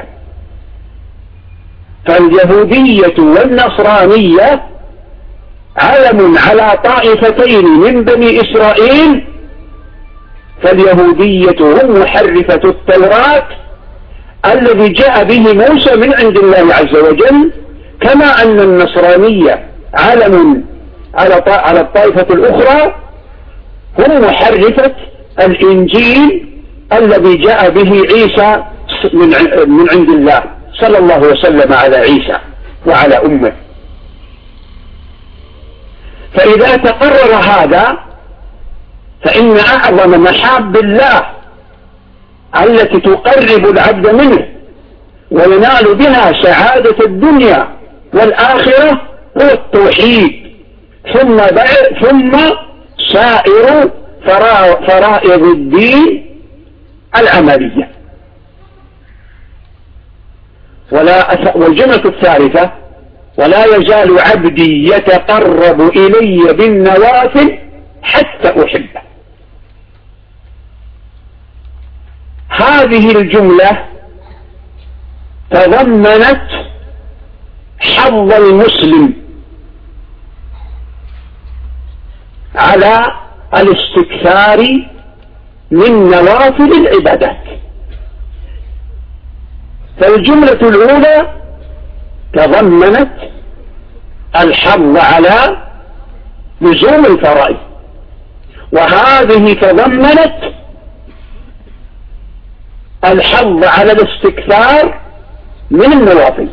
فاليهودية والنصرانية علم على طائفتين من بني إسرائيل، فاليهودية هم محرفة التوراة الذي جاء به موسى من عند الله عز وجل، كما أن النصرانية علم على الطائفة الأخرى هم محرفة الإنجيل الذي جاء به عيسى من عند الله صلى الله وسلم على عيسى وعلى أمه. فإذا تقرر هذا فإن أعظم محاب الله التي تقرب العبد منه وينال بها سعادة الدنيا والآخرة هو التوحيد، ثم ثم سائر فرائض الدين العملية. ولا والجملة الثالثة: ولا يزال عبدي يتقرب إلي بالنوافل حتى أحبه. هذه الجملة تضمنت حظ المسلم على الاستكثار من نوافل العبادات. فالجملة الأولى تضمنت الحظ على لزوم الفرائض، وهذه تضمنت الحظ على الاستكثار من النوافل.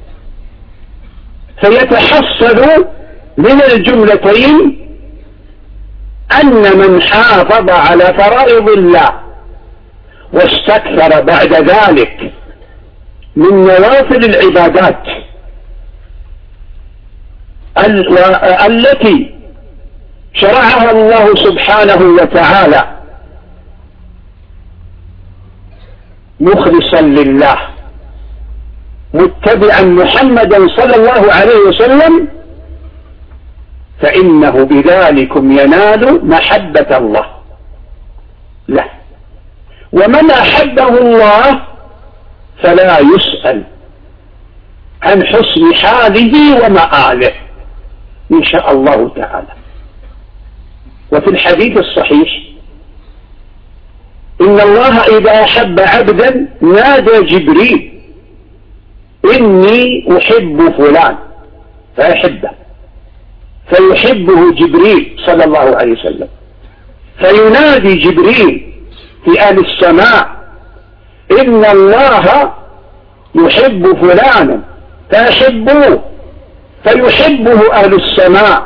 فيتحصل من الجملتين أن من حافظ على فرائض الله واستكثر بعد ذلك من نوافل العبادات التي شرعها الله سبحانه وتعالى مخلصا لله متبعا محمدا صلى الله عليه وسلم، فإنه بذلكم ينال محبة الله له. ومن أحبه الله فلا يسأل عن حسن حاله ومآله إن شاء الله تعالى. وفي الحديث الصحيح: إن الله إذا أحب عبدا نادى جبريل إني أحب فلان فيحبه، فيحبه جبريل صلى الله عليه وسلم، فينادي جبريل في أهل السماء إن الله يحب فلانا فيحبوه، فيحبه أهل السماء،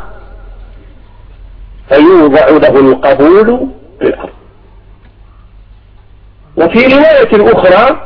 فيوضع له القبول في الأرض. وفي رواية أخرى: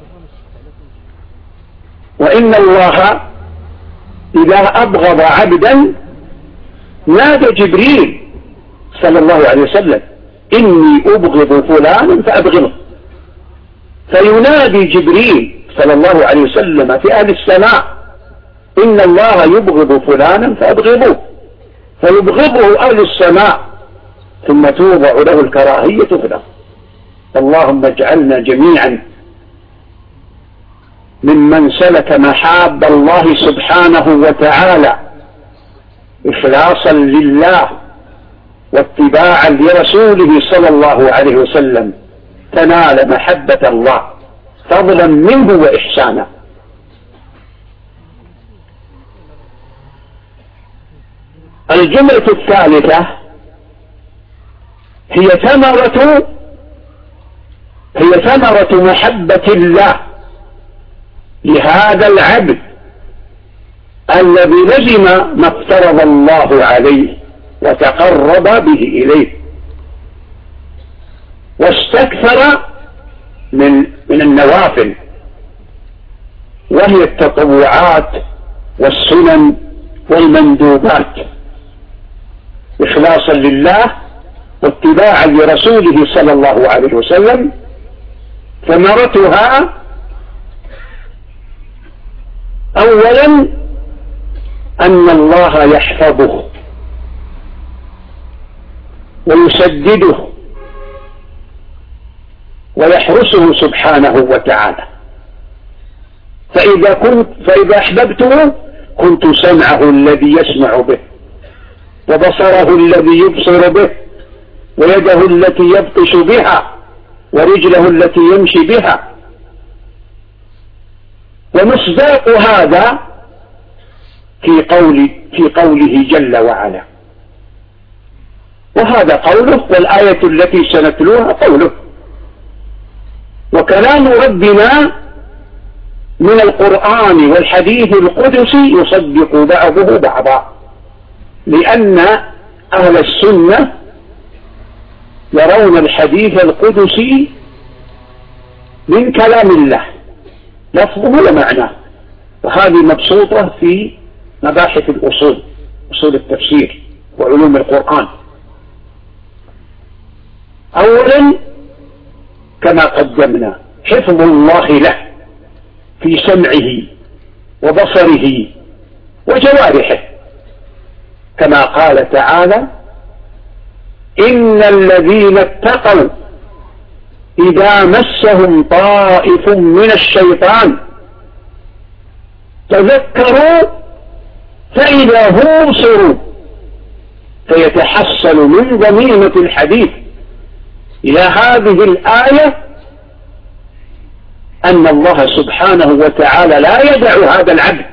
وإن الله إذا أبغض عبدا نادى جبريل صلى الله عليه وسلم إني أبغض فلانا فأبغضه، فينادي جبريل صلى الله عليه وسلم في أهل السماء إن الله يبغض فلانا فأبغضوه، فيبغضه أهل السماء، ثم توضع له الكراهية في الأرض. اللهم اجعلنا جميعا ممن سلك محاب الله سبحانه وتعالى إخلاصا لله واتباعا لرسوله صلى الله عليه وسلم، تنال محبة الله فضلا منه وإحسانا. الجملة الثالثة هي ثمرة هي ثمرة محبة الله لهذا العبد الذي لزم ما افترض الله عليه وتقرب به إليه واستكثر من من النوافل، وهي التطوعات والسنن والمندوبات إخلاصا لله واتباعا لرسوله صلى الله عليه وسلم. ثمرتها أولا أن الله يحفظه ويسدده ويحرسه سبحانه وتعالى، فإذا كنت فإذا أحببته كنت سمعه الذي يسمع به، وبصره الذي يبصر به، ويده التي يبطش بها، ورجله التي يمشي بها. ومصداق هذا في قول في قوله جل وعلا، وهذا قوله، والآية التي سنتلوها قوله. وكلام ربنا من القرآن والحديث القدسي يصدق بعضه بعضا، لأن أهل السنة يرون الحديث القدسي من كلام الله لفظه ومعناه، وهذه مبسوطة في مباحث الأصول، أصول التفسير وعلوم القرآن. أولا كما قدمنا حفظ الله له في سمعه وبصره وجوارحه، كما قال تعالى: إن الذين اتقوا إذا مسهم طائف من الشيطان تذكروا فإذا هم مبصرون. فيتحصل من ضميمة الحديث إلى هذه الآية أن الله سبحانه وتعالى لا يدع هذا العبد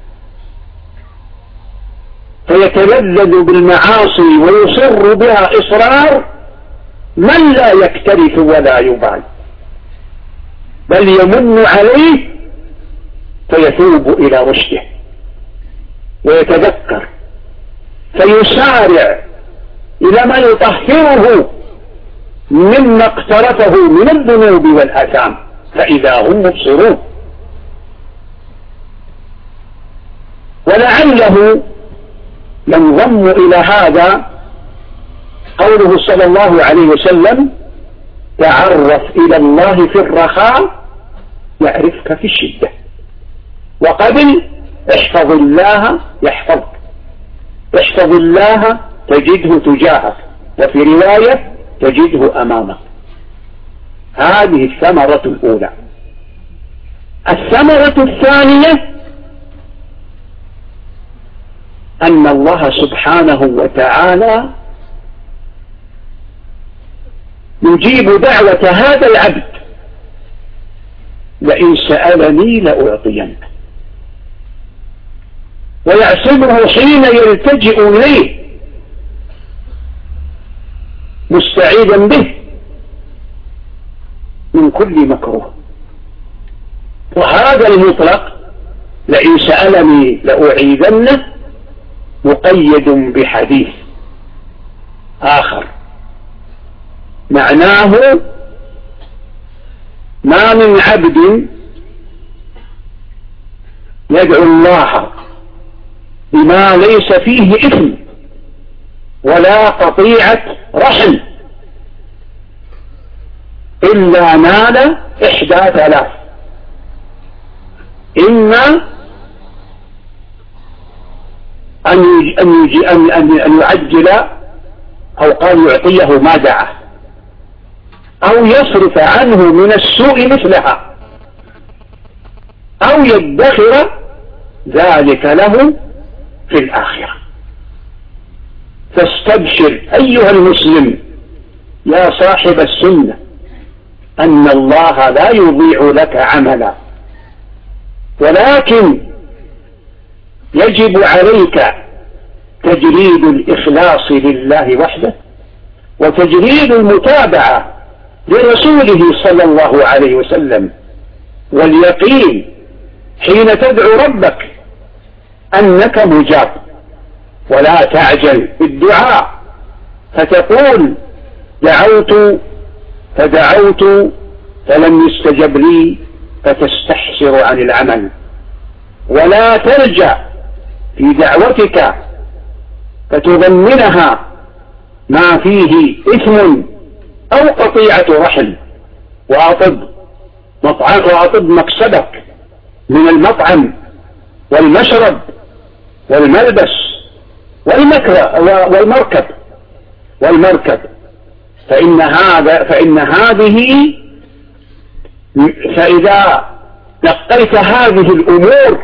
فيتلذذ بالمعاصي ويصر بها إصرار من لا يكترث ولا يبالي، بل يمن عليه فيتوب إلى رشده ويتذكر فيسارع إلى ما يطهره مما اقترفه من الذنوب والآثام، فإذا هم مبصرون. ولعله ينضم إلى هذا قوله صلى الله عليه وسلم: تعرف إلى الله في الرخاء يعرفك في الشدة. وقبل: احفظ الله يحفظك، احفظ الله تجده تجاهك، وفي رواية تجده أمامك. هذه الثمرة الأولى. الثمرة الثانية أن الله سبحانه وتعالى يجيب دعوة هذا العبد: لئن سألني لأعطينه، ويعصمه حين يلتجئ إليه مستعيذا به من كل مكروه. وهذا المطلق لئن سألني لأعيذنه مقيد بحديث آخر معناه: ما من عبد يدعو الله بما ليس فيه إثم ولا قطيعة رحم إلا نال إحدى ثلاث: إما أن أن أن يعجل، أو قال يعطيه ما دعاه، أو يصرف عنه من السوء مثلها، أو يدخر ذلك له في الآخرة. فاستبشر أيها المسلم يا صاحب السنة أن الله لا يضيع لك عملا، ولكن يجب عليك تجريد الإخلاص لله وحده، وتجريد المتابعة لرسوله صلى الله عليه وسلم، واليقين حين تدعو ربك أنك مجاب، ولا تعجل بالدعاء فتقول دعوت فدعوت فلم يستجب لي فتستحسر عن العمل، ولا ترجع في دعوتك فتضمنها ما فيه إثم أو قطيعة رحم، وأطب مطعم وأطب مكسبك من المطعم والمشرب والملبس والمركب والمركب فإن هذا فإن هذه فإذا نقيت هذه الأمور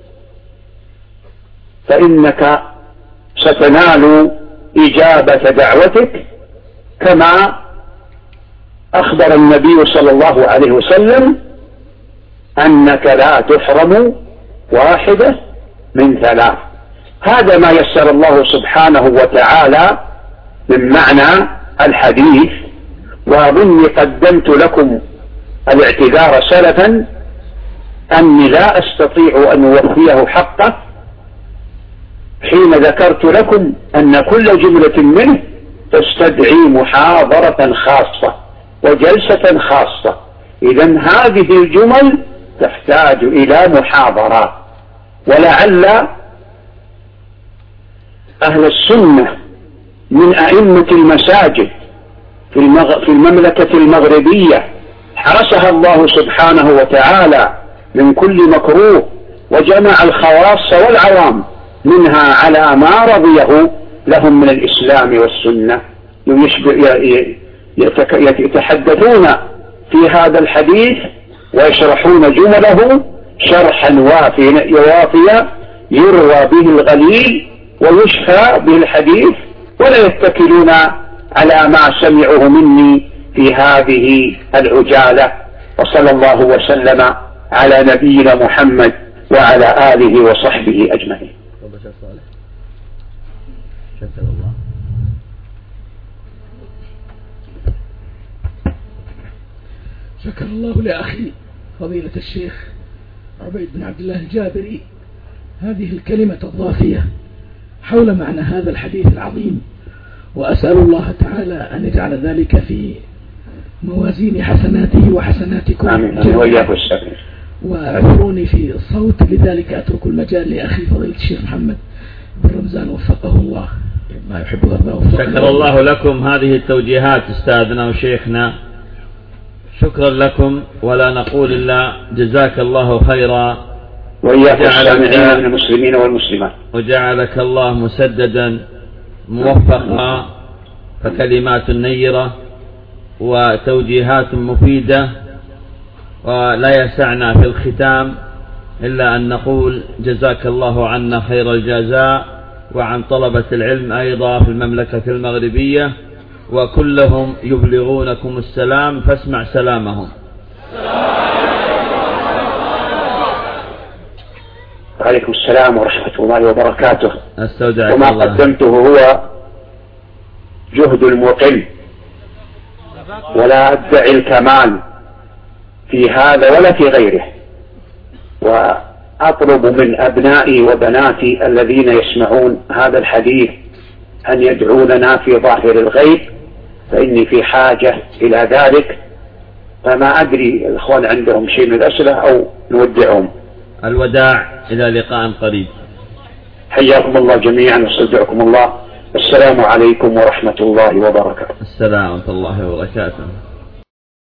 فإنك ستنال إجابة دعوتك، كما أخبر النبي صلى الله عليه وسلم أنك لا تحرم واحدة من ثلاث. هذا ما يسر الله سبحانه وتعالى من معنى الحديث، وأظني قدمت لكم الاعتذار سلفا أني لا أستطيع أن أوفيه حقه حين ذكرت لكم أن كل جملة منه تستدعي محاضرة خاصة وجلسة خاصة. إذن هذه الجمل تحتاج إلى محاضرات، ولعل أهل السنة من أئمة المساجد في, المغ... في المملكة المغربية حرسها الله سبحانه وتعالى من كل مكروه، وجمع الخواص والعوام منها على ما رضيه لهم من الإسلام والسنة، يتحدثون في هذا الحديث ويشرحون جمله شرحا وافيا يروى به الغليل ويشفى به الحديث، ولا يتكلون على ما سمعوه مني في هذه العجالة. وصلى الله وسلم على نبينا محمد وعلى آله وصحبه أجمعين. شكر الله. شكر الله لأخي فضيلة الشيخ عبيد بن عبد الله الجابري هذه الكلمة الضافية حول معنى هذا الحديث العظيم، وأسأل الله تعالى أن يجعل ذلك في موازين حسناته وحسناتكم. آمين. وإياكم السبيل. واعذروني في الصوت، لذلك أترك المجال لأخي فضيلة الشيخ محمد بن رمزان وفقه الله ما يحب ويرضى. شكر الله لكم هذه التوجيهات أستاذنا وشيخنا، شكرا لكم، ولا نقول إلا جزاك الله خيرا، وإياكم السامعين من المسلمين والمسلمات، وجعلك الله مسددا موفقا، فكلمات نيرة وتوجيهات مفيدة، ولا يسعنا في الختام إلا أن نقول جزاك الله عنا خير الجزاء، وعن طلبة العلم أيضا في المملكة المغربية، وكلهم يبلغونكم السلام فاسمع سلامهم. وعليكم السلام ورحمة الله وبركاته. استودعك وما الله. قدمته هو جهد المقل، ولا أدعي الكمال في هذا ولا في غيره، وأطلب من أبنائي وبناتي الذين يسمعون هذا الحديث أن يدعوا لنا في ظاهر الغيب، فإني في حاجة إلى ذلك. فما أدري الأخوان عندهم شيء من الأسئلة أو نودعهم. الوداع إلى لقاء قريب. حياكم الله جميعا واستودعكم الله. السلام عليكم ورحمة الله وبركاته. السلام ورحمة الله وبركاته.